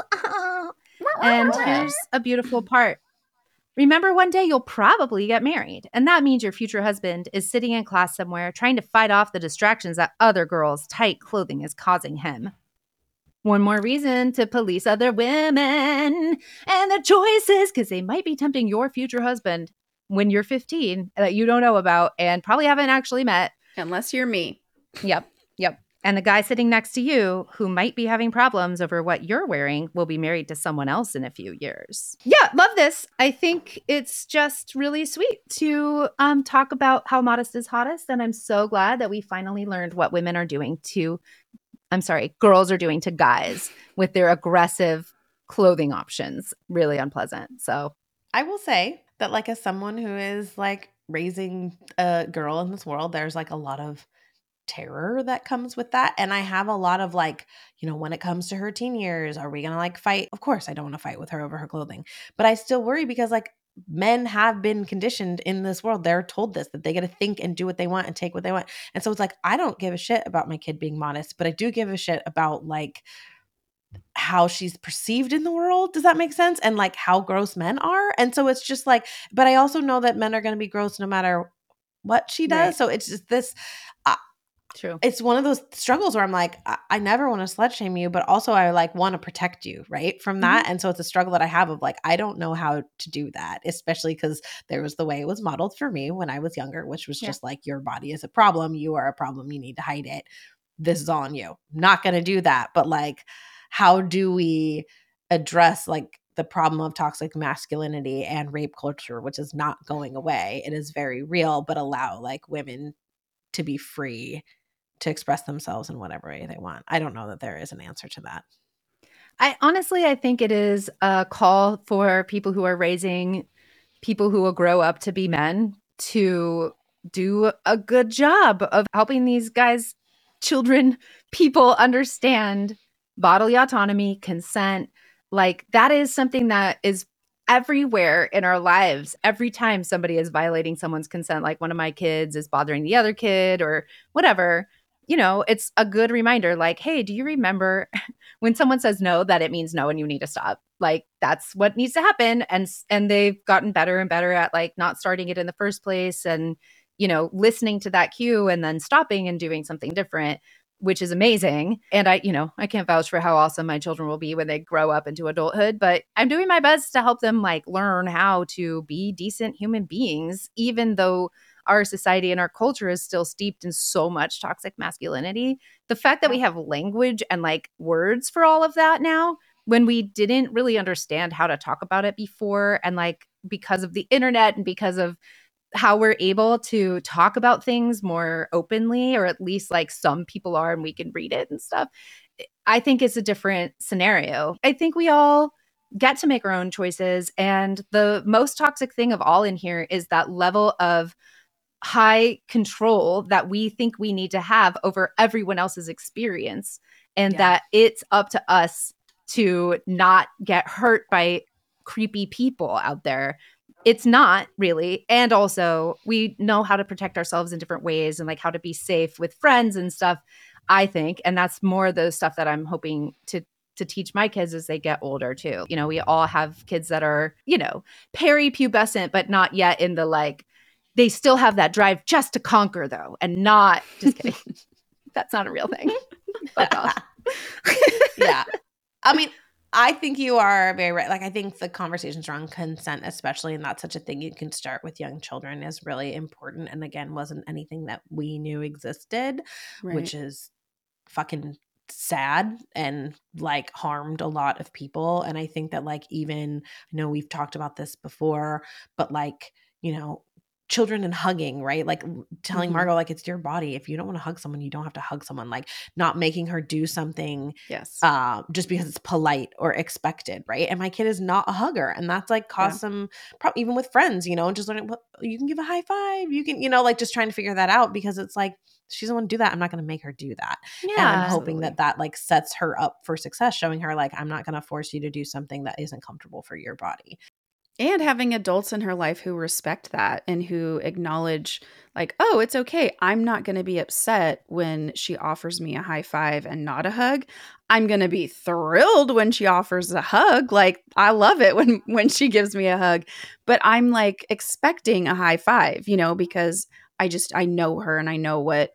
And here's a beautiful part. Remember, one day you'll probably get married. And that means your future husband is sitting in class somewhere trying to fight off the distractions that other girls' tight clothing is causing him. One more reason to police other women and their choices, because they might be tempting your future husband when you're 15 that you don't know about and probably haven't actually met. Unless you're me. Yep. And the guy sitting next to you who might be having problems over what you're wearing will be married to someone else in a few years. Yeah, love this. I think it's just really sweet to talk about how modest is hottest. And I'm so glad that we finally learned what women are doing girls are doing to guys with their aggressive clothing options. Really unpleasant. So I will say that like as someone who is like raising a girl in this world, there's like a lot of terror that comes with that. And I have a lot of like, when it comes to her teen years, are we going to like fight? Of course, I don't want to fight with her over her clothing, but I still worry because like men have been conditioned in this world. They're told this, that they got to think and do what they want and take what they want. And so it's like, I don't give a shit about my kid being modest, but I do give a shit about like how she's perceived in the world. Does that make sense? And like how gross men are. And so it's just like, but I also know that men are going to be gross no matter what she does. Right. So it's just this, true. it's one of those struggles where I'm like, I never want to slut shame you, but also I like want to protect you, right, from that. And so it's a struggle that I have of like, I don't know how to do that, especially because there was the way it was modeled for me when I was younger, which was just like, your body is a problem. You are a problem. You need to hide it. This is on you. I'm not going to do that. But like, how do we address like the problem of toxic masculinity and rape culture, which is not going away? It is very real, but allow like women to be free to express themselves in whatever way they want. I don't know that there is an answer to that. I think it is a call for people who are raising people who will grow up to be men to do a good job of helping these guys, children, people understand bodily autonomy, consent. Like that is something that is everywhere in our lives. Every time somebody is violating someone's consent, like one of my kids is bothering the other kid or whatever, it's a good reminder like, hey, do you remember when someone says no, that it means no and you need to stop? Like that's what needs to happen. And they've gotten better and better at like not starting it in the first place and, listening to that cue and then stopping and doing something different, which is amazing. And I can't vouch for how awesome my children will be when they grow up into adulthood, but I'm doing my best to help them like learn how to be decent human beings, even though our society and our culture is still steeped in so much toxic masculinity. The fact that we have language and like words for all of that now, when we didn't really understand how to talk about it before, and like because of the internet and because of how we're able to talk about things more openly, or at least like some people are and we can read it and stuff, I think it's a different scenario. I think we all get to make our own choices. And the most toxic thing of all in here is that level of high control that we think we need to have over everyone else's experience, and that it's up to us to not get hurt by creepy people out there. It's not really. And also, we know how to protect ourselves in different ways and like how to be safe with friends and stuff, I think. And that's more the stuff that I'm hoping to teach my kids as they get older too. You know, we all have kids that are, you know, peri-pubescent, but not yet in the like, they still have that drive just to conquer though, and not just kidding. That's not a real thing. Fuck off. Yeah. I mean, I think you are very right. Like, I think the conversations around consent, especially, and that's such a thing you can start with young children, is really important. And again, wasn't anything that we knew existed, which is fucking sad and like harmed a lot of people. And I think that like, even, I know we've talked about this before, but like, you know, children and hugging, right? Like telling Margot, like, it's your body. If you don't want to hug someone, you don't have to hug someone. Like not making her do something just because it's polite or expected, right? And my kid is not a hugger. And that's like caused some problem, even with friends, you know, just learning, well, you can give a high five. You can, you know, like just trying to figure that out, because it's like, she doesn't want to do that. I'm not going to make her do that. Yeah, and I'm hoping that like sets her up for success, showing her like, I'm not going to force you to do something that isn't comfortable for your body. And having adults in her life who respect that and who acknowledge like, oh, it's okay. I'm not going to be upset when she offers me a high five and not a hug. I'm going to be thrilled when she offers a hug. Like, I love it when she gives me a hug, but I'm like expecting a high five, you know, because I know her and I know what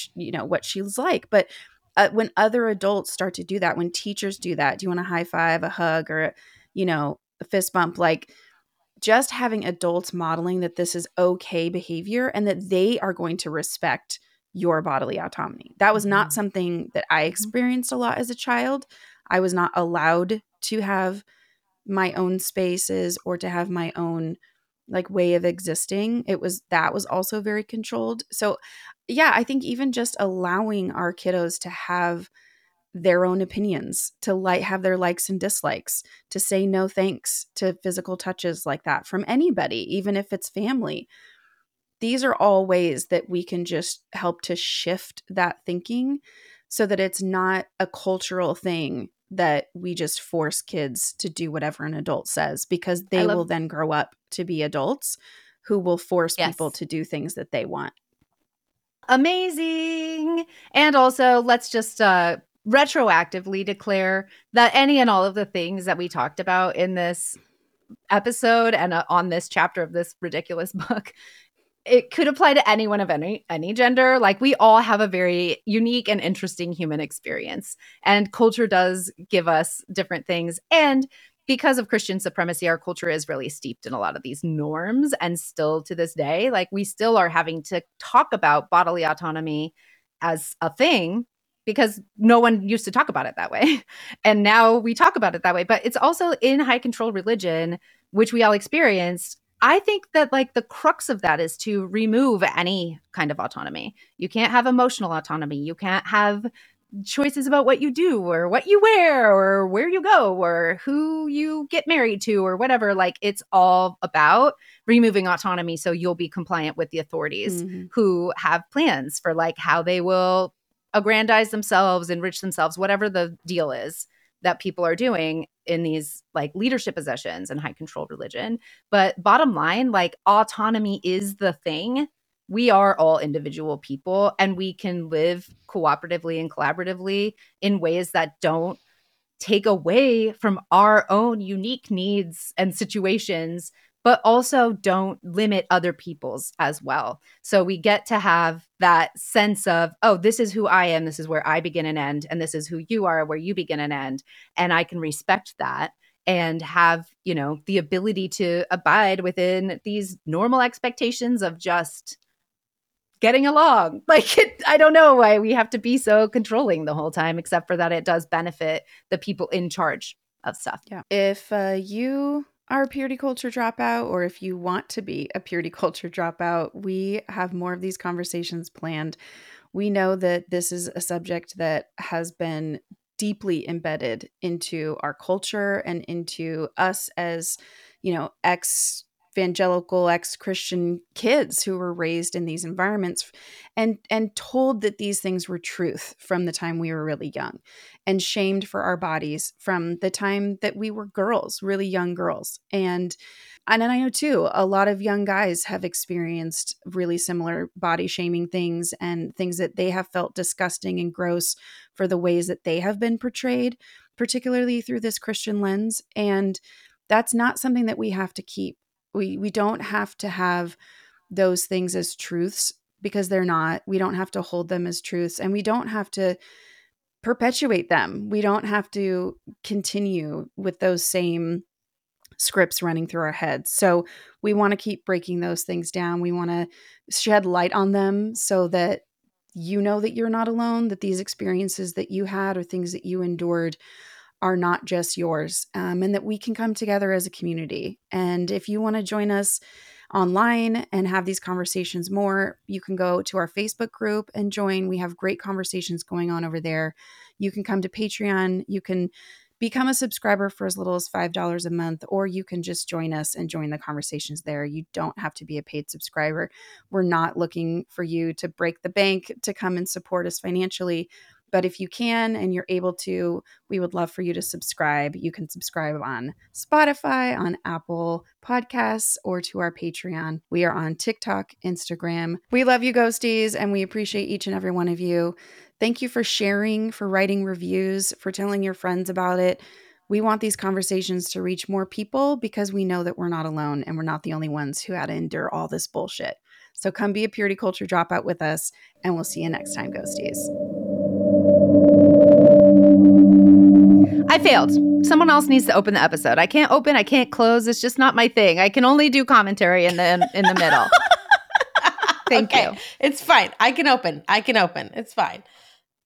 she's like. But when other adults start to do that, when teachers do that, do you want a high five, a hug, or, you know, a fist bump? Like, just having adults modeling that this is okay behavior and that they are going to respect your bodily autonomy. That was not something that I experienced a lot as a child. I was not allowed to have my own spaces or to have my own like way of existing. That was also very controlled. So yeah, I think even just allowing our kiddos to have their own opinions, to have their likes and dislikes, to say no thanks to physical touches like that from anybody, even if it's family. These are all ways that we can just help to shift that thinking so that it's not a cultural thing that we just force kids to do whatever an adult says, because they will then grow up to be adults who will force people to do things that they want. Amazing. And also, let's just retroactively declare that any and all of the things that we talked about in this episode and on this chapter of this ridiculous book, it could apply to anyone of any gender. Like, we all have a very unique and interesting human experience, and culture does give us different things. And because of Christian supremacy, our culture is really steeped in a lot of these norms. And still to this day, like, we still are having to talk about bodily autonomy as a thing because no one used to talk about it that way. And now we talk about it that way. But it's also in high control religion, which we all experienced. I think that like the crux of that is to remove any kind of autonomy. You can't have emotional autonomy. You can't have choices about what you do or what you wear or where you go or who you get married to or whatever. Like, it's all about removing autonomy so you'll be compliant with the authorities who have plans for like how they will aggrandize themselves, enrich themselves, whatever the deal is that people are doing in these like leadership positions and high control religion. But bottom line, like, autonomy is the thing. We are all individual people, and we can live cooperatively and collaboratively in ways that don't take away from our own unique needs and situations, but also don't limit other people's as well. So we get to have that sense of, oh, this is who I am, this is where I begin and end, and this is who you are, where you begin and end. And I can respect that and have, you know, the ability to abide within these normal expectations of just getting along. Like, I don't know why we have to be so controlling the whole time, except for that it does benefit the people in charge of stuff. Yeah. If you are a purity culture dropout, or if you want to be a purity culture dropout, we have more of these conversations planned. We know that this is a subject that has been deeply embedded into our culture and into us as, you know, evangelical ex-Christian kids who were raised in these environments and told that these things were truth from the time we were really young, and shamed for our bodies from the time that we were girls, really young girls. And then I know too, a lot of young guys have experienced really similar body shaming things and things that they have felt disgusting and gross for the ways that they have been portrayed, particularly through this Christian lens. And that's not something that we have to keep. We don't have to have those things as truths, because they're not. We don't have to hold them as truths, and we don't have to perpetuate them. We don't have to continue with those same scripts running through our heads. So we want to keep breaking those things down. We want to shed light on them so that you know that you're not alone, that these experiences that you had or things that you endured are not just yours, and that we can come together as a community. And if you want to join us online and have these conversations more, you can go to our Facebook group and join. We have great conversations going on over there. You can come to Patreon. You can become a subscriber for as little as $5 a month, or you can just join us and join the conversations there. You don't have to be a paid subscriber. We're not looking for you to break the bank to come and support us financially. But if you can and you're able to, we would love for you to subscribe. You can subscribe on Spotify, on Apple Podcasts, or to our Patreon. We are on TikTok, Instagram. We love you, ghosties, and we appreciate each and every one of you. Thank you for sharing, for writing reviews, for telling your friends about it. We want these conversations to reach more people because we know that we're not alone and we're not the only ones who had to endure all this bullshit. So come be a Purity Culture Dropout with us, and we'll see you next time, ghosties. I failed. Someone else needs to open the episode. I can't close. It's just not my thing. I can only do commentary in the middle. Thank you. It's fine. I can open. It's fine.